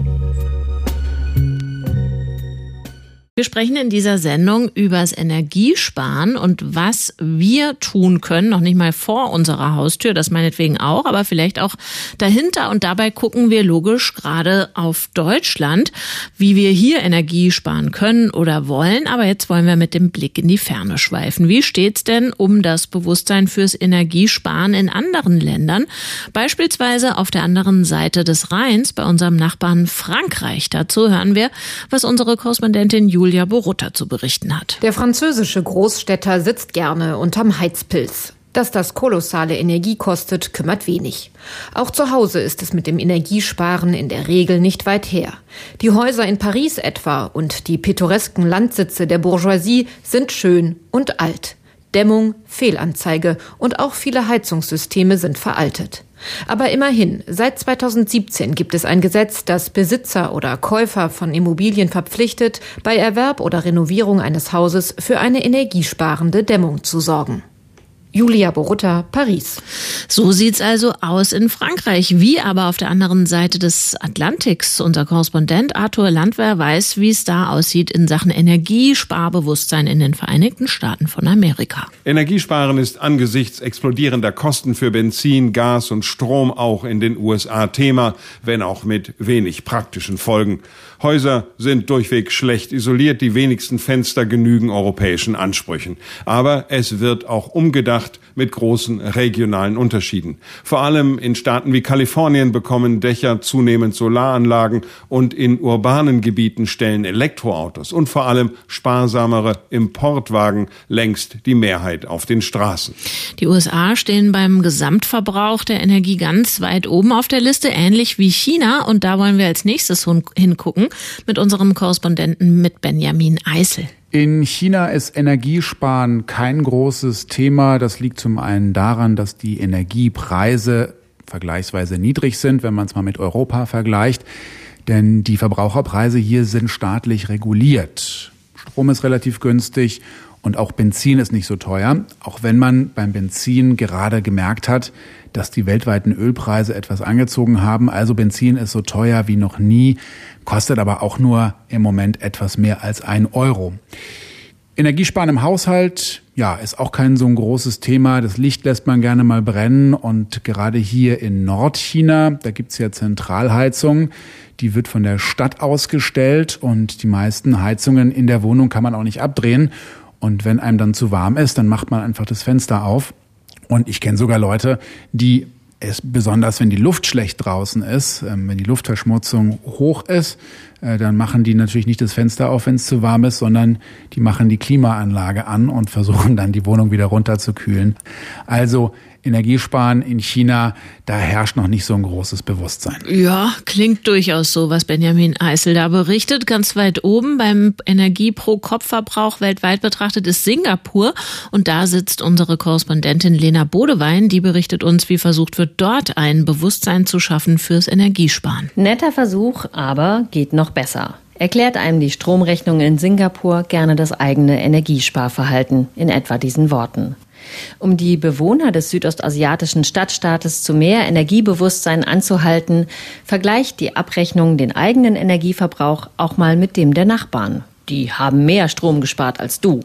Wir sprechen in dieser Sendung übers Energiesparen und was wir tun können, noch nicht mal vor unserer Haustür, das meinetwegen auch, aber vielleicht auch dahinter. Und dabei gucken wir logisch gerade auf Deutschland, wie wir hier Energie sparen können oder wollen. Aber jetzt wollen wir mit dem Blick in die Ferne schweifen. Wie steht's denn um das Bewusstsein fürs Energiesparen in anderen Ländern? Beispielsweise auf der anderen Seite des Rheins bei unserem Nachbarn Frankreich. Dazu hören wir, was unsere Korrespondentin Julia Julia Borutta zu berichten hat. Der französische Großstädter sitzt gerne unterm Heizpilz. Dass das kolossale Energie kostet, kümmert wenig. Auch zu Hause ist es mit dem Energiesparen in der Regel nicht weit her. Die Häuser in Paris etwa und die pittoresken Landsitze der Bourgeoisie sind schön und alt. Dämmung, Fehlanzeige und auch viele Heizungssysteme sind veraltet. Aber immerhin, seit zweitausendsiebzehn gibt es ein Gesetz, das Besitzer oder Käufer von Immobilien verpflichtet, bei Erwerb oder Renovierung eines Hauses für eine energiesparende Dämmung zu sorgen. Julia Borutta, Paris. So sieht's also aus in Frankreich. Wie aber auf der anderen Seite des Atlantiks? Unser Korrespondent Arthur Landwehr weiß, wie es da aussieht in Sachen Energiesparbewusstsein in den Vereinigten Staaten von Amerika. Energiesparen ist angesichts explodierender Kosten für Benzin, Gas und Strom auch in den U S A Thema, wenn auch mit wenig praktischen Folgen. Häuser sind durchweg schlecht isoliert, die wenigsten Fenster genügen europäischen Ansprüchen. Aber es wird auch umgedacht mit großen regionalen Unterschieden. Vor allem in Staaten wie Kalifornien bekommen Dächer zunehmend Solaranlagen und in urbanen Gebieten stellen Elektroautos und vor allem sparsamere Importwagen längst die Mehrheit auf den Straßen. Die U S A stehen beim Gesamtverbrauch der Energie ganz weit oben auf der Liste, ähnlich wie China. Und da wollen wir als nächstes hingucken mit unserem Korrespondenten mit Benjamin Eisel. In China ist Energiesparen kein großes Thema. Das liegt zum einen daran, dass die Energiepreise vergleichsweise niedrig sind, wenn man es mal mit Europa vergleicht. Denn die Verbraucherpreise hier sind staatlich reguliert. Strom ist relativ günstig und auch Benzin ist nicht so teuer. Auch wenn man beim Benzin gerade gemerkt hat, dass die weltweiten Ölpreise etwas angezogen haben. Also Benzin ist so teuer wie noch nie, kostet aber auch nur im Moment etwas mehr als ein Euro. Energiesparen im Haushalt, ja, ist auch kein so ein großes Thema. Das Licht lässt man gerne mal brennen. Und gerade hier in Nordchina, da gibt's ja Zentralheizung. Die wird von der Stadt ausgestellt und die meisten Heizungen in der Wohnung kann man auch nicht abdrehen. Und wenn einem dann zu warm ist, dann macht man einfach das Fenster auf. Und ich kenne sogar Leute, die es, besonders wenn die Luft schlecht draußen ist, wenn die Luftverschmutzung hoch ist, dann machen die natürlich nicht das Fenster auf, wenn es zu warm ist, sondern die machen die Klimaanlage an und versuchen dann die Wohnung wieder runterzukühlen. Also Energiesparen in China, da herrscht noch nicht so ein großes Bewusstsein. Ja, klingt durchaus so, was Benjamin Eisel da berichtet. Ganz weit oben beim Energie-pro-Kopf-Verbrauch weltweit betrachtet ist Singapur. Und da sitzt unsere Korrespondentin Lena Bodewein. Die berichtet uns, wie versucht wird, dort ein Bewusstsein zu schaffen fürs Energiesparen. Netter Versuch, aber geht noch besser. Erklärt einem die Stromrechnung in Singapur gerne das eigene Energiesparverhalten in etwa diesen Worten. Um die Bewohner des südostasiatischen Stadtstaates zu mehr Energiebewusstsein anzuhalten, vergleicht die Abrechnung den eigenen Energieverbrauch auch mal mit dem der Nachbarn. Die haben mehr Strom gespart als du.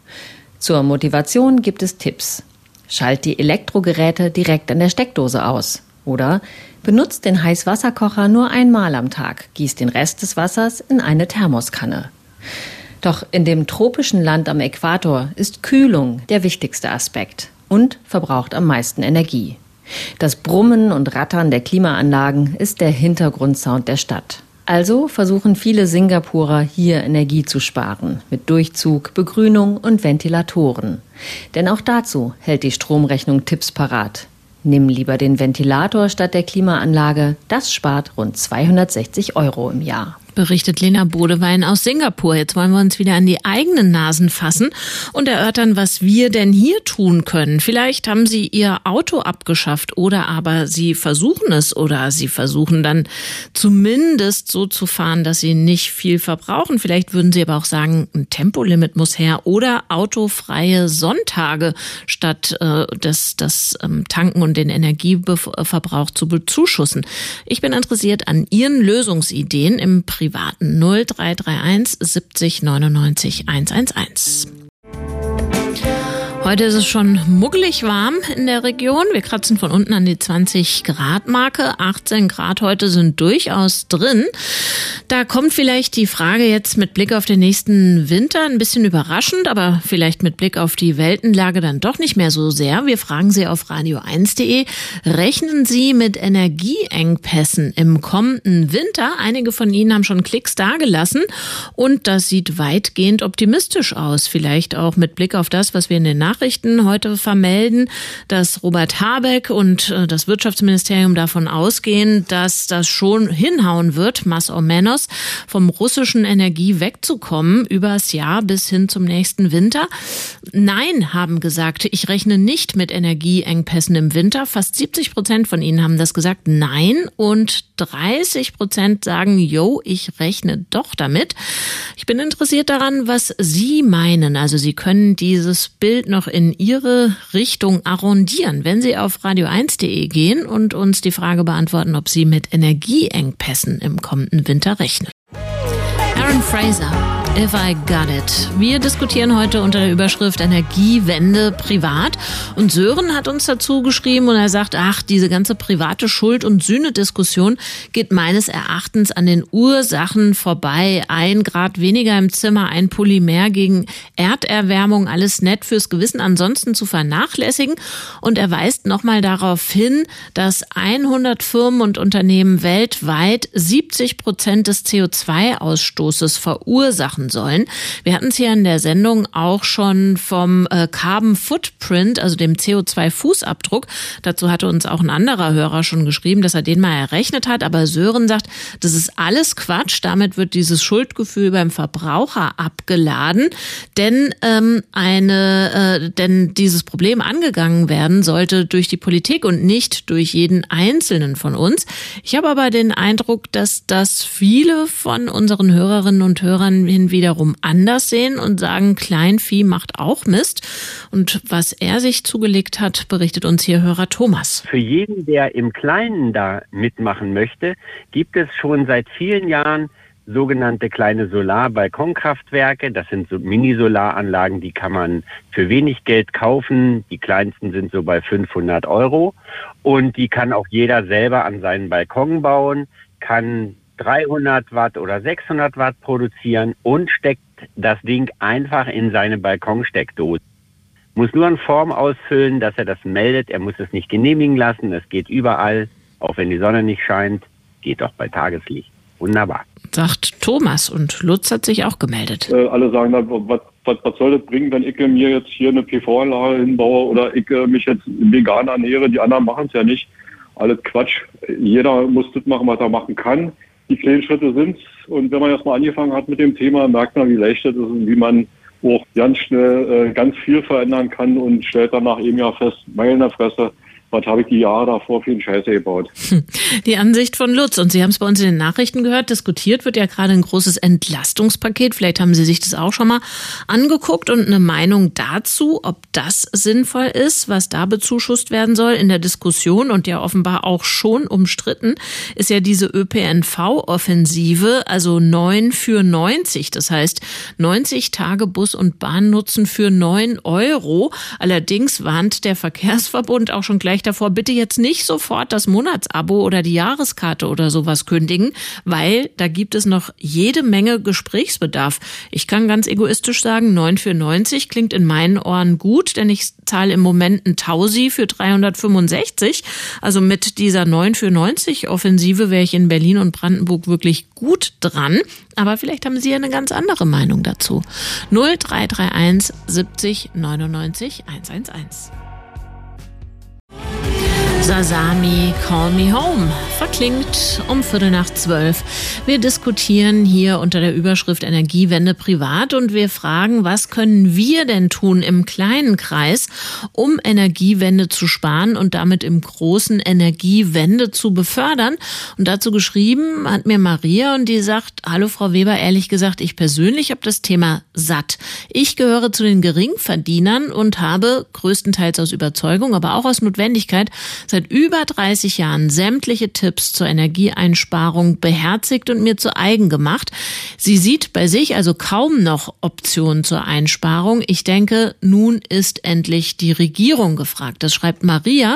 Zur Motivation gibt es Tipps. Schalt die Elektrogeräte direkt an der Steckdose aus. Oder benutzt den Heißwasserkocher nur einmal am Tag, gießt den Rest des Wassers in eine Thermoskanne. Doch in dem tropischen Land am Äquator ist Kühlung der wichtigste Aspekt und verbraucht am meisten Energie. Das Brummen und Rattern der Klimaanlagen ist der Hintergrundsound der Stadt. Also versuchen viele Singapurer hier Energie zu sparen, mit Durchzug, Begrünung und Ventilatoren. Denn auch dazu hält die Stromrechnung Tipps parat. Nimm lieber den Ventilator statt der Klimaanlage, das spart rund zweihundertsechzig Euro im Jahr. Berichtet Lena Bodewein aus Singapur. Jetzt wollen wir uns wieder an die eigenen Nasen fassen und erörtern, was wir denn hier tun können. Vielleicht haben Sie Ihr Auto abgeschafft oder aber Sie versuchen es oder Sie versuchen dann zumindest so zu fahren, dass Sie nicht viel verbrauchen. Vielleicht würden Sie aber auch sagen, ein Tempolimit muss her oder autofreie Sonntage statt äh, das, das ähm, Tanken und den Energieverbrauch zu bezuschussen. Ich bin interessiert an Ihren Lösungsideen im privaten null drei drei eins siebzig neunundneunzig hundertelf. Heute ist es schon muggelig warm in der Region. Wir kratzen von unten an die zwanzig Grad Marke. achtzehn Grad heute sind durchaus drin. Da kommt vielleicht die Frage jetzt mit Blick auf den nächsten Winter ein bisschen überraschend, aber vielleicht mit Blick auf die Weltenlage dann doch nicht mehr so sehr. Wir fragen Sie auf radio eins punkt de. Rechnen Sie mit Energieengpässen im kommenden Winter? Einige von Ihnen haben schon Klicks dagelassen und das sieht weitgehend optimistisch aus. Vielleicht auch mit Blick auf das, was wir in den Nachrichten heute vermelden, dass Robert Habeck und das Wirtschaftsministerium davon ausgehen, dass das schon hinhauen wird, más o menos, vom russischen Energie wegzukommen übers Jahr bis hin zum nächsten Winter. Nein, haben gesagt, ich rechne nicht mit Energieengpässen im Winter. Fast siebzig Prozent von ihnen haben das gesagt, nein. Und dreißig Prozent sagen, jo, ich rechne doch damit. Ich bin interessiert daran, was Sie meinen. Also Sie können dieses Bild noch in Ihre Richtung arrondieren, wenn Sie auf radio eins punkt de gehen und uns die Frage beantworten, ob Sie mit Energieengpässen im kommenden Winter rechnen. Aaron Fraser, If I Got It. Wir diskutieren heute unter der Überschrift Energiewende privat. Und Sören hat uns dazu geschrieben und er sagt, ach, diese ganze private Schuld- und Sühne-Diskussion geht meines Erachtens an den Ursachen vorbei. Ein Grad weniger im Zimmer, ein Pulli mehr gegen Erderwärmung, alles nett fürs Gewissen, ansonsten zu vernachlässigen. Und er weist nochmal darauf hin, dass hundert Firmen und Unternehmen weltweit siebzig Prozent des C O zwei Ausstoßes verursachen sollen. Wir hatten es hier in der Sendung auch schon vom äh, Carbon Footprint, also dem C O zwei Fußabdruck. Dazu hatte uns auch ein anderer Hörer schon geschrieben, dass er den mal errechnet hat. Aber Sören sagt, das ist alles Quatsch. Damit wird dieses Schuldgefühl beim Verbraucher abgeladen. Denn ähm, eine, äh, denn dieses Problem angegangen werden sollte durch die Politik und nicht durch jeden Einzelnen von uns. Ich habe aber den Eindruck, dass das viele von unseren Hörerinnen und Hörern hin wiederum anders sehen und sagen, Kleinvieh macht auch Mist. Und was er sich zugelegt hat, berichtet uns hier Hörer Thomas. Für jeden, der im Kleinen da mitmachen möchte, gibt es schon seit vielen Jahren sogenannte kleine Solar-Balkonkraftwerke. Das sind so Mini-Solaranlagen, die kann man für wenig Geld kaufen. Die kleinsten sind so bei fünfhundert Euro. Und die kann auch jeder selber an seinen Balkon bauen, kann dreihundert Watt oder sechshundert Watt produzieren und steckt das Ding einfach in seine Balkonsteckdose. Muss nur eine Form ausfüllen, dass er das meldet. Er muss es nicht genehmigen lassen. Es geht überall, auch wenn die Sonne nicht scheint, geht auch bei Tageslicht. Wunderbar. Sagt Thomas und Lutz hat sich auch gemeldet. Äh, alle sagen dann, was, was, was soll das bringen, wenn ich mir jetzt hier eine P V-Anlage hinbaue oder ich äh, mich jetzt vegan ernähre, die anderen machen es ja nicht. Alles Quatsch. Jeder muss das machen, was er machen kann. Die kleinen Schritte sind's. Und wenn man erst mal angefangen hat mit dem Thema, merkt man, wie leicht das ist und wie man auch ganz schnell äh, ganz viel verändern kann und stellt dann nach einem Jahr fest, meine Fresse, was habe ich die Jahre davor für einen Scheiße gebaut. Die Ansicht von Lutz. Und Sie haben es bei uns in den Nachrichten gehört, diskutiert wird ja gerade ein großes Entlastungspaket. Vielleicht haben Sie sich das auch schon mal angeguckt und eine Meinung dazu, ob das sinnvoll ist, was da bezuschusst werden soll. In der Diskussion und ja offenbar auch schon umstritten ist ja diese Ö P N V-Offensive, also neun für neunzig. Das heißt neunzig Tage Bus- und Bahn nutzen für neun Euro. Allerdings warnt der Verkehrsverbund auch schon gleich gleich davor, bitte jetzt nicht sofort das Monatsabo oder die Jahreskarte oder sowas kündigen, weil da gibt es noch jede Menge Gesprächsbedarf. Ich kann ganz egoistisch sagen, neun für neunzig klingt in meinen Ohren gut, denn ich zahle im Moment ein Tausi für dreihundertfünfundsechzig. Also mit dieser neun für neunzig Offensive wäre ich in Berlin und Brandenburg wirklich gut dran. Aber vielleicht haben Sie ja eine ganz andere Meinung dazu. null drei drei eins siebzig neunundneunzig hundertelf. Sasami, Call Me Home, verklingt um Viertel nach zwölf. Wir diskutieren hier unter der Überschrift Energiewende privat und wir fragen, was können wir denn tun im kleinen Kreis, um Energiewende zu sparen und damit im großen Energiewende zu befördern. Und dazu geschrieben hat mir Maria und die sagt, hallo Frau Weber, ehrlich gesagt, ich persönlich habe das Thema satt. Ich gehöre zu den Geringverdienern und habe größtenteils aus Überzeugung, aber auch aus Notwendigkeit seit über dreißig Jahren sämtliche Tipps zur Energieeinsparung beherzigt und mir zu eigen gemacht. Sie sieht bei sich also kaum noch Optionen zur Einsparung. Ich denke, nun ist endlich die Regierung gefragt. Das schreibt Maria.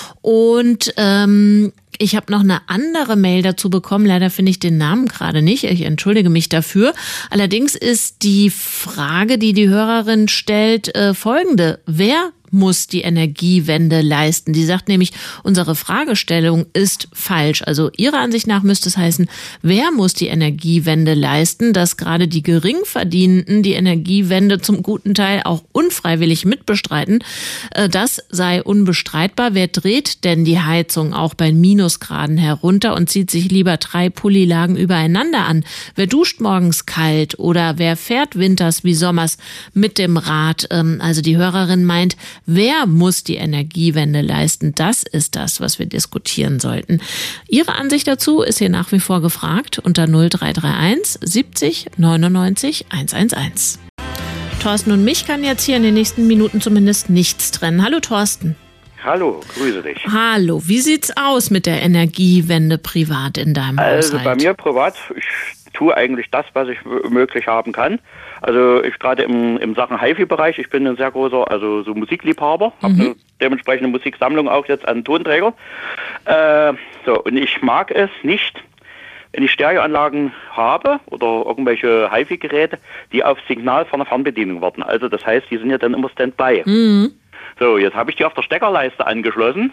Und ähm, ich habe noch eine andere Mail dazu bekommen. Leider finde ich den Namen gerade nicht. Ich entschuldige mich dafür. Allerdings ist die Frage, die die Hörerin stellt, äh, folgende. Wer muss die Energiewende leisten? Die sagt nämlich, unsere Fragestellung ist falsch. Also ihrer Ansicht nach müsste es heißen, wer muss die Energiewende leisten? Dass gerade die Geringverdienenden die Energiewende zum guten Teil auch unfreiwillig mitbestreiten, das sei unbestreitbar. Wer dreht denn die Heizung auch bei Minusgraden herunter und zieht sich lieber drei Pullilagen übereinander an? Wer duscht morgens kalt oder wer fährt winters wie sommers mit dem Rad? Also die Hörerin meint, wer muss die Energiewende leisten? Das ist das, was wir diskutieren sollten. Ihre Ansicht dazu ist hier nach wie vor gefragt unter null drei drei eins siebzig neunundneunzig hundertelf. Thorsten und mich kann jetzt hier in den nächsten Minuten zumindest nichts trennen. Hallo Thorsten. Hallo, grüße dich. Hallo, wie sieht's aus mit der Energiewende privat in deinem also Haushalt? Also bei mir privat, ich tue eigentlich das, was ich möglich haben kann. Also ich gerade im, im Sachen HiFi-Bereich, ich bin ein sehr großer, also so Musikliebhaber, habe mhm. eine dementsprechende Musiksammlung auch jetzt an Tonträger. Äh, so, und ich mag es nicht, wenn ich Stereoanlagen habe oder irgendwelche HiFi-Geräte, die auf Signal von einer Fernbedienung warten. Also das heißt, die sind ja dann immer Standby. Mhm. So, jetzt habe ich die auf der Steckerleiste angeschlossen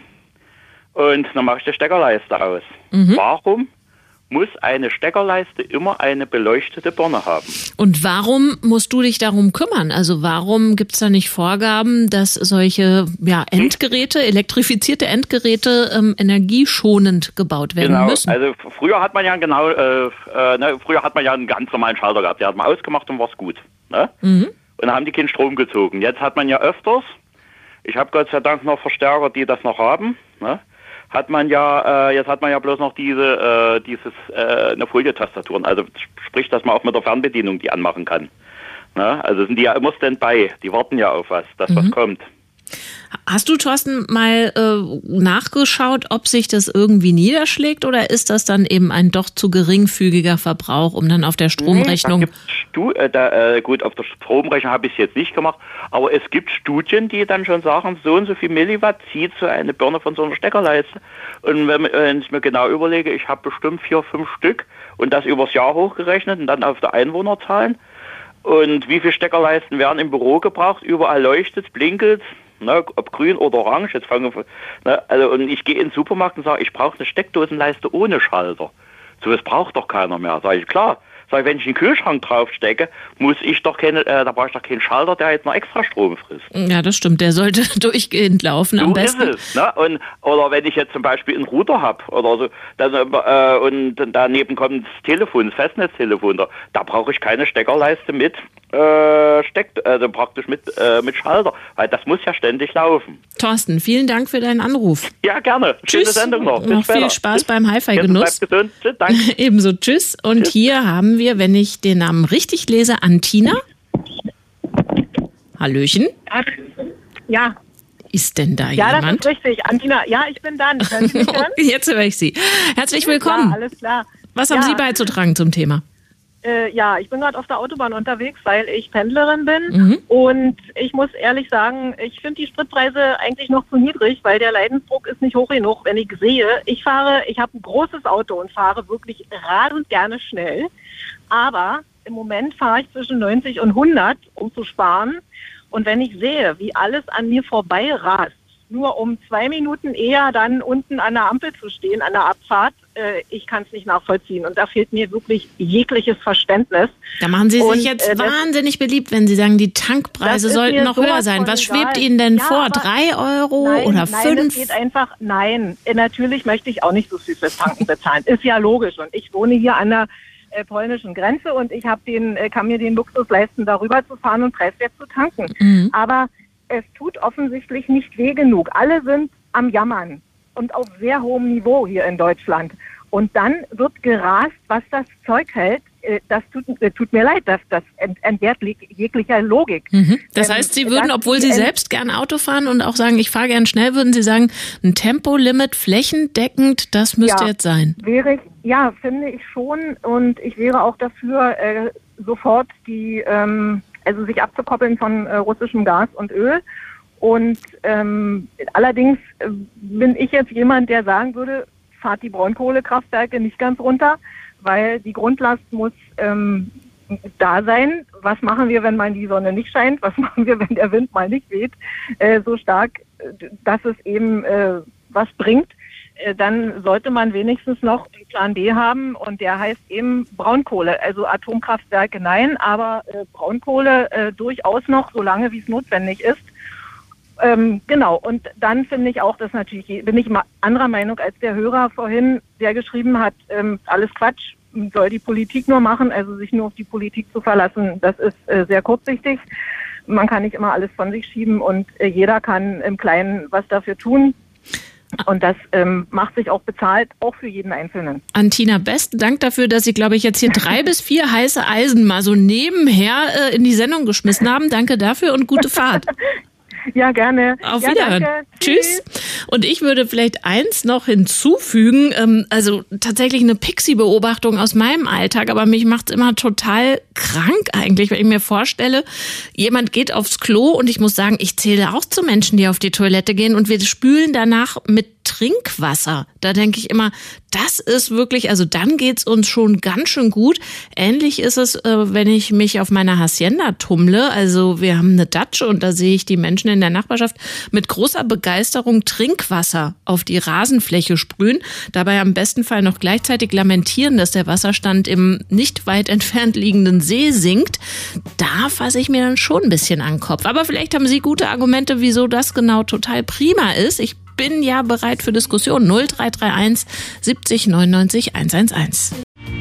und dann mache ich die Steckerleiste aus. Mhm. Warum muss eine Steckerleiste immer eine beleuchtete Birne haben? Und warum musst du dich darum kümmern? Also warum gibt es da nicht Vorgaben, dass solche ja, Endgeräte, elektrifizierte Endgeräte ähm, energieschonend gebaut werden genau. müssen? Also früher hat man ja genau, äh, äh, ne, früher hat man ja einen ganz normalen Schalter gehabt. Der hat man ausgemacht und war's gut. Ne? Mhm. Und dann haben die keinen Strom gezogen. Jetzt hat man ja öfters, ich habe Gott sei Dank noch Verstärker, die das noch haben, ne? Hat man ja, äh, jetzt hat man ja bloß noch diese, äh, dieses, äh, eine Folietastaturen, also sprich, dass man auch mit der Fernbedienung die anmachen kann. Ne? Also sind die ja immer Standby, die warten ja auf was, dass mhm. was kommt. Hast du, Thorsten, mal äh, nachgeschaut, ob sich das irgendwie niederschlägt oder ist das dann eben ein doch zu geringfügiger Verbrauch, um dann auf der Stromrechnung... Nee, da gibt's Stu- äh, da, äh, gut, auf der Stromrechnung habe ich es jetzt nicht gemacht, aber es gibt Studien, die dann schon sagen, so und so viel Milliwatt zieht so eine Birne von so einer Steckerleiste. Und wenn, wenn ich mir genau überlege, ich habe bestimmt vier, fünf Stück und das übers Jahr hochgerechnet und dann auf der Einwohnerzahlen. Und wie viele Steckerleisten werden im Büro gebraucht? Überall leuchtet, blinkelt. Ne, ob grün oder orange, jetzt fangen wir, ne, also und ich gehe in den Supermarkt und sage, ich brauche eine Steckdosenleiste ohne Schalter. So was braucht doch keiner mehr. Sag ich, klar. Sag ich, wenn ich einen Kühlschrank draufstecke, muss ich doch keine, äh, da brauche ich doch keinen Schalter, der jetzt noch extra Strom frisst. Ja, das stimmt. Der sollte durchgehend laufen so am besten. Ist es, ne? Und, oder wenn ich jetzt zum Beispiel einen Router habe oder so, dann, äh, und daneben kommt das Telefon, das Festnetztelefon, da, da brauche ich keine Steckerleiste mit äh, steckt, also praktisch mit, äh, mit Schalter, weil das muss ja ständig laufen. Thorsten, vielen Dank für deinen Anruf. Ja, gerne. Schöne Tschüss. Sendung noch. Bis noch später. Viel Spaß Tschüss. beim Hi-Fi-Genuss. Bleibt gesund. Tschüss, danke. Ebenso, tschüss. Und tschüss. Hier haben wir, wenn ich den Namen richtig lese, Antina. Hallöchen. Ja. Ist denn da ja, jemand? Ja, das ist richtig. Antina, ja, ich bin da. Können Sie mich hören? Jetzt höre ich Sie. Herzlich willkommen. Ja, alles klar. Was haben ja. Sie beizutragen zum Thema? Äh, ja, ich bin gerade auf der Autobahn unterwegs, weil ich Pendlerin bin. Mhm. Und ich muss ehrlich sagen, ich finde die Spritpreise eigentlich noch zu niedrig, weil der Leidensdruck ist nicht hoch genug. Wenn ich sehe, ich fahre, ich habe ein großes Auto und fahre wirklich rasend gerne schnell. Aber im Moment fahre ich zwischen neunzig und hundert, um zu sparen. Und wenn ich sehe, wie alles an mir vorbei rast, nur um zwei Minuten eher dann unten an der Ampel zu stehen, an der Abfahrt, äh, ich kann es nicht nachvollziehen. Und da fehlt mir wirklich jegliches Verständnis. Da machen Sie und, sich jetzt äh, wahnsinnig beliebt, wenn Sie sagen, die Tankpreise sollten noch höher sein. Was schwebt Ihnen denn ja, vor? Drei Euro nein, oder nein, fünf? Es geht einfach, nein. Äh, Natürlich möchte ich auch nicht so viel fürs Tanken bezahlen. Ist ja logisch. Und ich wohne hier an der äh, polnischen Grenze und ich hab den, äh, kann mir den Luxus leisten, darüber zu fahren und preiswert zu tanken. Mhm. Aber es tut offensichtlich nicht weh genug. Alle sind am Jammern und auf sehr hohem Niveau hier in Deutschland. Und dann wird gerast, was das Zeug hält. Das tut, tut mir leid, das, das entbehrt jeglicher Logik. Mhm. Das heißt, Ähm, Sie würden, das- obwohl Sie äh, selbst gern Auto fahren und auch sagen, ich fahre gern schnell, würden Sie sagen, ein Tempolimit flächendeckend, das müsste ja, jetzt sein. Wäre ich, ja, finde ich schon. Und ich wäre auch dafür, äh, sofort die, ähm, also sich abzukoppeln von äh, russischem Gas und Öl. Und ähm, allerdings äh, bin ich jetzt jemand, der sagen würde, fahrt die Braunkohlekraftwerke nicht ganz runter, weil die Grundlast muss ähm, da sein. Was machen wir, wenn mal die Sonne nicht scheint? Was machen wir, wenn der Wind mal nicht weht? Äh, so stark, äh, dass es eben äh, was bringt. Äh, dann sollte man wenigstens noch einen Plan B haben und der heißt eben Braunkohle. Also Atomkraftwerke nein, aber äh, Braunkohle äh, durchaus noch, solange wie es notwendig ist. Ähm, genau, und dann finde ich auch, dass natürlich, bin ich mal anderer Meinung als der Hörer vorhin, der geschrieben hat, ähm, alles Quatsch, soll die Politik nur machen, also sich nur auf die Politik zu verlassen, das ist äh, sehr kurzsichtig. Man kann nicht immer alles von sich schieben und äh, jeder kann im Kleinen was dafür tun. Und das ähm, macht sich auch bezahlt, auch für jeden Einzelnen. Antina, besten Dank dafür, dass Sie, glaube ich, jetzt hier drei bis vier heiße Eisen mal so nebenher äh, in die Sendung geschmissen haben. Danke dafür und gute Fahrt. Ja, gerne. Auf ja, Wiederhören. Danke. Tschüss. Und ich würde vielleicht eins noch hinzufügen, ähm, also tatsächlich eine Pixie-Beobachtung aus meinem Alltag, aber mich macht's immer total krank eigentlich, wenn ich mir vorstelle, jemand geht aufs Klo und ich muss sagen, ich zähle auch zu Menschen, die auf die Toilette gehen und wir spülen danach mit Trinkwasser. Da denke ich immer, das ist wirklich, also dann geht's uns schon ganz schön gut. Ähnlich ist es, äh, wenn ich mich auf meiner Hacienda tummle. Also wir haben eine Datsche und da sehe ich die Menschen in der Nachbarschaft mit großer Begeisterung Trinkwasser auf die Rasenfläche sprühen. Dabei am besten Fall noch gleichzeitig lamentieren, dass der Wasserstand im nicht weit entfernt liegenden See sinkt. Da fasse ich mir dann schon ein bisschen an den Kopf. Aber vielleicht haben Sie gute Argumente, wieso das genau total prima ist. Ich bin ja bereit für Diskussion. null drei drei eins siebzig neunundneunzig hundertelf.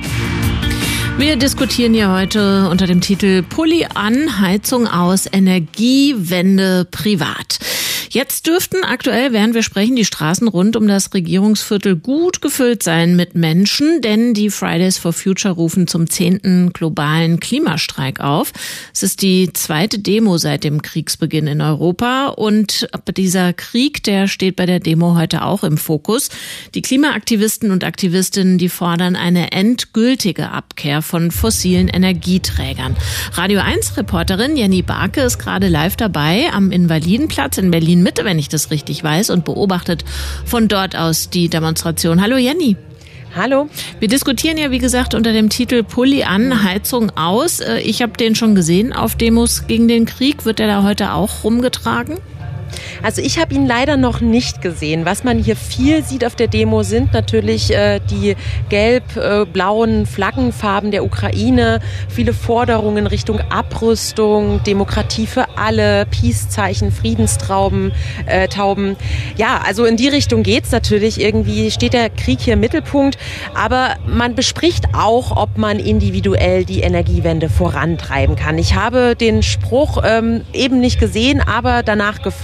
Wir diskutieren hier heute unter dem Titel Pulli an, Heizung aus, Energiewende privat. Jetzt dürften aktuell, während wir sprechen, die Straßen rund um das Regierungsviertel gut gefüllt sein mit Menschen, denn die Fridays for Future rufen zum zehnten globalen Klimastreik auf. Es ist die zweite Demo seit dem Kriegsbeginn in Europa und dieser Krieg, der steht bei der Demo heute auch im Fokus. Die Klimaaktivisten und Aktivistinnen, die fordern eine endgültige Abkehr von fossilen Energieträgern. Radio eins Reporterin Jenny Barke ist gerade live dabei am Invalidenplatz in Berlin Mitte, wenn ich das richtig weiß, und beobachtet von dort aus die Demonstration. Hallo Jenny. Hallo. Wir diskutieren ja, wie gesagt, unter dem Titel Pulli an, Heizung aus. Ich habe den schon gesehen auf Demos gegen den Krieg. Wird der da heute auch rumgetragen? Also ich habe ihn leider noch nicht gesehen. Was man hier viel sieht auf der Demo sind natürlich äh, die gelb-blauen Flaggenfarben der Ukraine, viele Forderungen Richtung Abrüstung, Demokratie für alle, Peace-Zeichen, Friedenstrauben, äh, Tauben. Ja, also in die Richtung geht's natürlich. Irgendwie steht der Krieg hier im Mittelpunkt, aber man bespricht auch, ob man individuell die Energiewende vorantreiben kann. Ich habe den Spruch ähm, eben nicht gesehen, aber danach gefragt.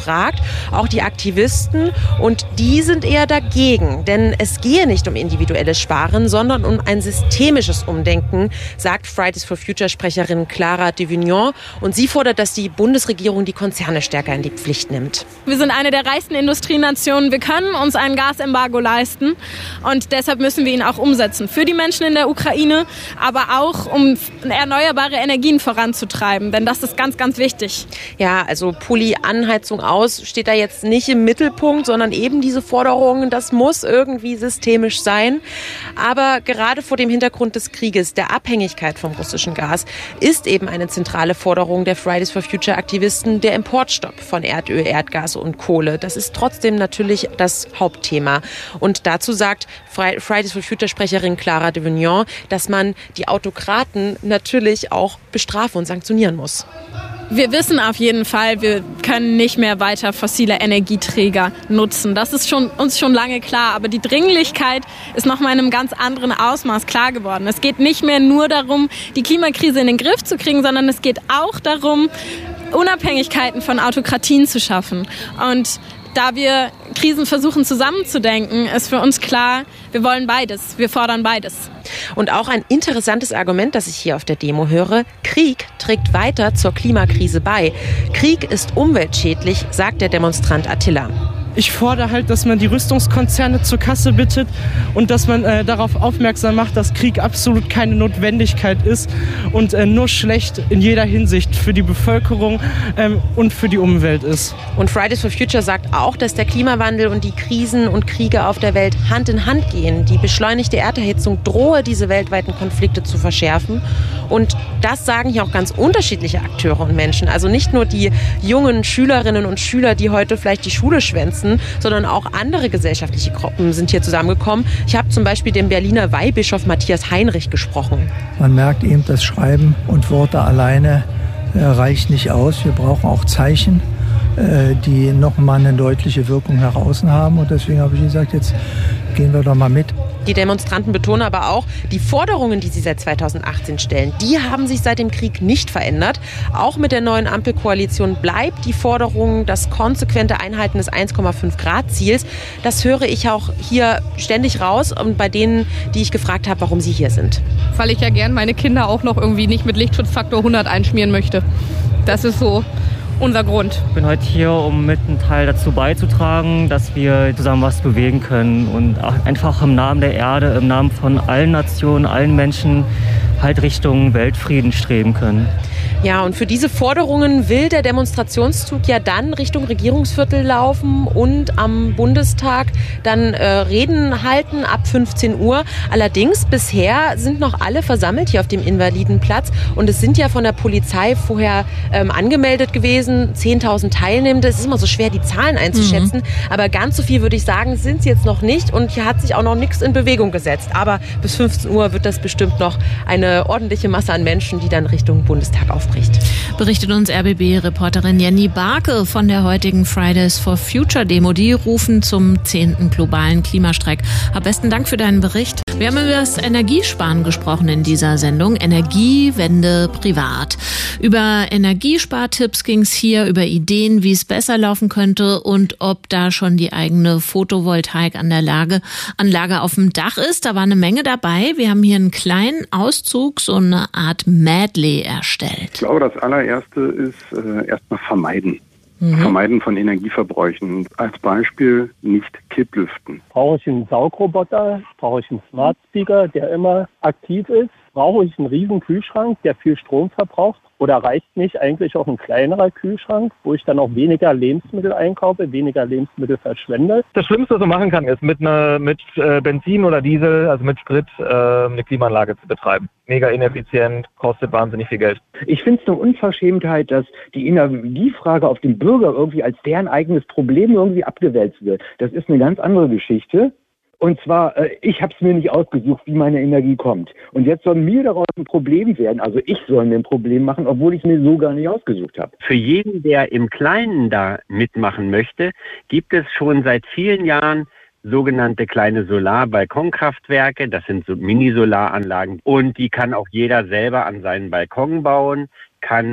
auch die Aktivisten. Und die sind eher dagegen, denn es gehe nicht um individuelles Sparen, sondern um ein systemisches Umdenken, sagt Fridays for Future Sprecherin Clara Devignon. Und sie fordert, dass die Bundesregierung die Konzerne stärker in die Pflicht nimmt. Wir sind eine der reichsten Industrienationen. Wir können uns ein Gasembargo leisten und deshalb müssen wir ihn auch umsetzen. Für die Menschen in der Ukraine, aber auch um erneuerbare Energien voranzutreiben, denn das ist ganz, ganz wichtig. Ja, also Poly-Anheizung aus steht da jetzt nicht im Mittelpunkt, sondern eben diese Forderungen, das muss irgendwie systemisch sein. Aber gerade vor dem Hintergrund des Krieges, der Abhängigkeit vom russischen Gas, ist eben eine zentrale Forderung der Fridays for Future Aktivisten der Importstopp von Erdöl, Erdgas und Kohle. Das ist trotzdem natürlich das Hauptthema. Und dazu sagt Fridays for Future Sprecherin Clara Devignon, dass man die Autokraten natürlich auch bestrafen und sanktionieren muss. Wir wissen auf jeden Fall, wir können nicht mehr weiter fossile Energieträger nutzen. Das ist schon, uns schon lange klar. Aber die Dringlichkeit ist noch mal in einem ganz anderen Ausmaß klar geworden. Es geht nicht mehr nur darum, die Klimakrise in den Griff zu kriegen, sondern es geht auch darum, Unabhängigkeiten von Autokratien zu schaffen. Und da wir Krisen versuchen zusammenzudenken, ist für uns klar, wir wollen beides, wir fordern beides. Und auch ein interessantes Argument, das ich hier auf der Demo höre: Krieg trägt weiter zur Klimakrise bei. Krieg ist umweltschädlich, sagt der Demonstrant Attila. Ich fordere halt, dass man die Rüstungskonzerne zur Kasse bittet und dass man äh, darauf aufmerksam macht, dass Krieg absolut keine Notwendigkeit ist und äh, nur schlecht in jeder Hinsicht für die Bevölkerung ähm, und für die Umwelt ist. Und Fridays for Future sagt auch, dass der Klimawandel und die Krisen und Kriege auf der Welt Hand in Hand gehen. Die beschleunigte Erderhitzung drohe, diese weltweiten Konflikte zu verschärfen. Und das sagen hier auch ganz unterschiedliche Akteure und Menschen. Also nicht nur die jungen Schülerinnen und Schüler, die heute vielleicht die Schule schwänzen, sondern auch andere gesellschaftliche Gruppen sind hier zusammengekommen. Ich habe zum Beispiel den Berliner Weihbischof Matthias Heinrich gesprochen. Man merkt eben, das Schreiben und Worte alleine äh, reicht nicht aus. Wir brauchen auch Zeichen, äh, die nochmal eine deutliche Wirkung nach außen haben. Und deswegen habe ich gesagt, jetzt gehen wir doch mal mit. Die Demonstranten betonen aber auch, die Forderungen, die sie seit zweitausendachtzehn stellen, die haben sich seit dem Krieg nicht verändert. Auch mit der neuen Ampelkoalition bleibt die Forderung das konsequente Einhalten des eins Komma fünf Grad Ziels. Das höre ich auch hier ständig raus und bei denen, die ich gefragt habe, warum sie hier sind. Weil ich ja gern meine Kinder auch noch irgendwie nicht mit Lichtschutzfaktor hundert einschmieren möchte. Das ist so unser Grund. Ich bin heute hier, um mit einen Teil dazu beizutragen, dass wir zusammen was bewegen können und einfach im Namen der Erde, im Namen von allen Nationen, allen Menschen halt Richtung Weltfrieden streben können. Ja, und für diese Forderungen will der Demonstrationszug ja dann Richtung Regierungsviertel laufen und am Bundestag dann äh, Reden halten ab fünfzehn Uhr. Allerdings bisher sind noch alle versammelt hier auf dem Invalidenplatz und es sind ja von der Polizei vorher ähm, angemeldet gewesen, zehntausend Teilnehmende. Es ist immer so schwer, die Zahlen einzuschätzen, mhm. aber ganz so viel würde ich sagen, sind es jetzt noch nicht und hier hat sich auch noch nichts in Bewegung gesetzt. Aber bis fünfzehn Uhr wird das bestimmt noch eine ordentliche Masse an Menschen, die dann Richtung Bundestag aufbricht. Berichtet uns R B B-Reporterin Jenny Barke von der heutigen Fridays for Future Demo. Die rufen zum zehnten globalen Klimastreik. Hab besten Dank für deinen Bericht. Wir haben über das Energiesparen gesprochen in dieser Sendung. Energiewende privat. Über Energiespartipps ging es hier, über Ideen, wie es besser laufen könnte und ob da schon die eigene Photovoltaikanlage Anlage auf dem Dach ist. Da war eine Menge dabei. Wir haben hier einen kleinen Auszug, so eine Art Medley erstellt. Ich glaube, das allererste ist äh, erstmal vermeiden. Mhm. Vermeiden von Energieverbräuchen. Als Beispiel nicht Kipplüften. Brauche ich einen Saugroboter? Brauche ich einen Smart Speaker, der immer aktiv ist? Brauche ich einen riesen Kühlschrank, der viel Strom verbraucht? Oder reicht nicht eigentlich auch ein kleinerer Kühlschrank, wo ich dann auch weniger Lebensmittel einkaufe, weniger Lebensmittel verschwende? Das Schlimmste, was man machen kann, ist mit, einer, mit äh, Benzin oder Diesel, also mit Sprit, äh, eine Klimaanlage zu betreiben. Mega ineffizient, kostet wahnsinnig viel Geld. Ich finde es eine Unverschämtheit, dass die Energiefrage auf den Bürger irgendwie als deren eigenes Problem irgendwie abgewälzt wird. Das ist eine ganz andere Geschichte. Und zwar, ich habe es mir nicht ausgesucht, wie meine Energie kommt. Und jetzt soll mir daraus ein Problem werden. Also ich soll mir ein Problem machen, obwohl ich es mir so gar nicht ausgesucht habe. Für jeden, der im Kleinen da mitmachen möchte, gibt es schon seit vielen Jahren sogenannte kleine Solar-Balkonkraftwerke. Das sind so Mini-Solaranlagen. Und die kann auch jeder selber an seinen Balkon bauen, kann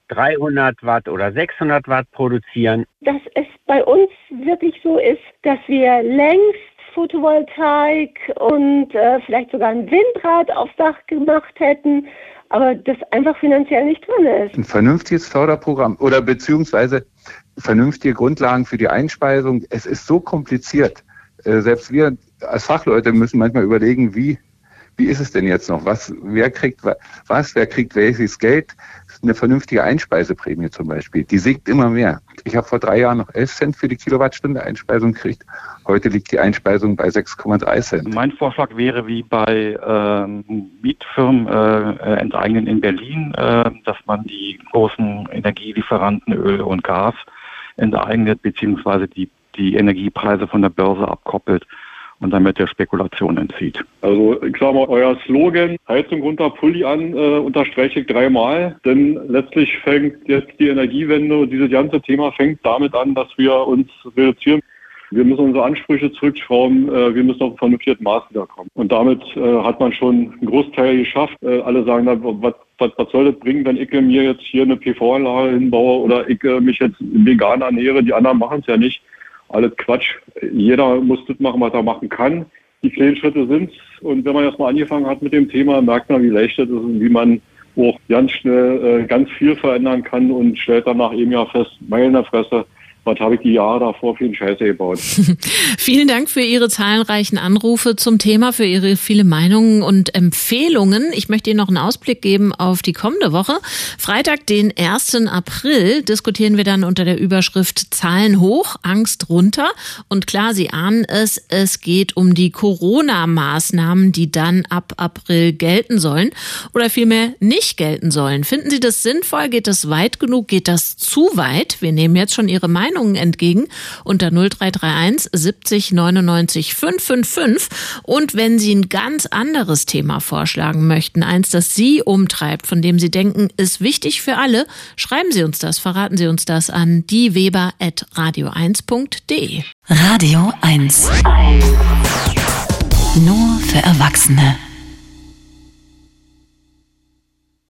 dreihundert Watt oder sechshundert Watt produzieren. Dass es bei uns wirklich so ist, dass wir längst Photovoltaik und äh, vielleicht sogar ein Windrad aufs Dach gemacht hätten, aber das einfach finanziell nicht drin ist. Ein vernünftiges Förderprogramm oder beziehungsweise vernünftige Grundlagen für die Einspeisung. Es ist so kompliziert. Äh, selbst wir als Fachleute müssen manchmal überlegen, wie Wie ist es denn jetzt noch? Was, wer kriegt was? Wer kriegt welches Geld? Eine vernünftige Einspeiseprämie zum Beispiel. Die sinkt immer mehr. Ich habe vor drei Jahren noch elf Cent für die Kilowattstunde Einspeisung gekriegt. Heute liegt die Einspeisung bei sechs Komma drei Cent. Mein Vorschlag wäre, wie bei ähm, Mietfirmen äh, enteignen in Berlin, äh, dass man die großen Energielieferanten Öl und Gas enteignet, beziehungsweise die, die Energiepreise von der Börse abkoppelt und damit der Spekulation entzieht. Also ich sag mal, euer Slogan, Heizung runter, Pulli an, äh, unterstreiche ich dreimal. Denn letztlich fängt jetzt die Energiewende und dieses ganze Thema fängt damit an, dass wir uns reduzieren. Wir müssen unsere Ansprüche zurückschrauben, äh, wir müssen auf ein vernünftiges Maß wiederkommen. Und damit äh, hat man schon einen Großteil geschafft. Äh, alle sagen dann, was, was, was soll das bringen, wenn ich mir jetzt hier eine P V-Anlage hinbaue oder ich äh, mich jetzt vegan ernähre, die anderen machen es ja nicht. Alles Quatsch. Jeder muss das machen, was er machen kann. Die kleinen Schritte sind's. Und wenn man erst mal angefangen hat mit dem Thema, merkt man, wie leicht das ist und wie man auch ganz schnell äh, ganz viel verändern kann und stellt dann nach einem Jahr fest, meine Fresse, was habe ich die Jahre davor für einen Scheiße gebaut. Vielen Dank für Ihre zahlreichen Anrufe zum Thema, für Ihre viele Meinungen und Empfehlungen. Ich möchte Ihnen noch einen Ausblick geben auf die kommende Woche. Freitag, den ersten April, diskutieren wir dann unter der Überschrift Zahlen hoch, Angst runter. Und klar, Sie ahnen es, es geht um die Corona-Maßnahmen, die dann ab April gelten sollen oder vielmehr nicht gelten sollen. Finden Sie das sinnvoll? Geht das weit genug? Geht das zu weit? Wir nehmen jetzt schon Ihre Meinung entgegen unter null drei drei eins siebzig neunundneunzig fünf fünf fünf. Und wenn Sie ein ganz anderes Thema vorschlagen möchten, eins, das Sie umtreibt, von dem Sie denken, ist wichtig für alle, schreiben Sie uns das, verraten Sie uns das an dieweber at radio eins punkt de. Radio eins. Nur für Erwachsene.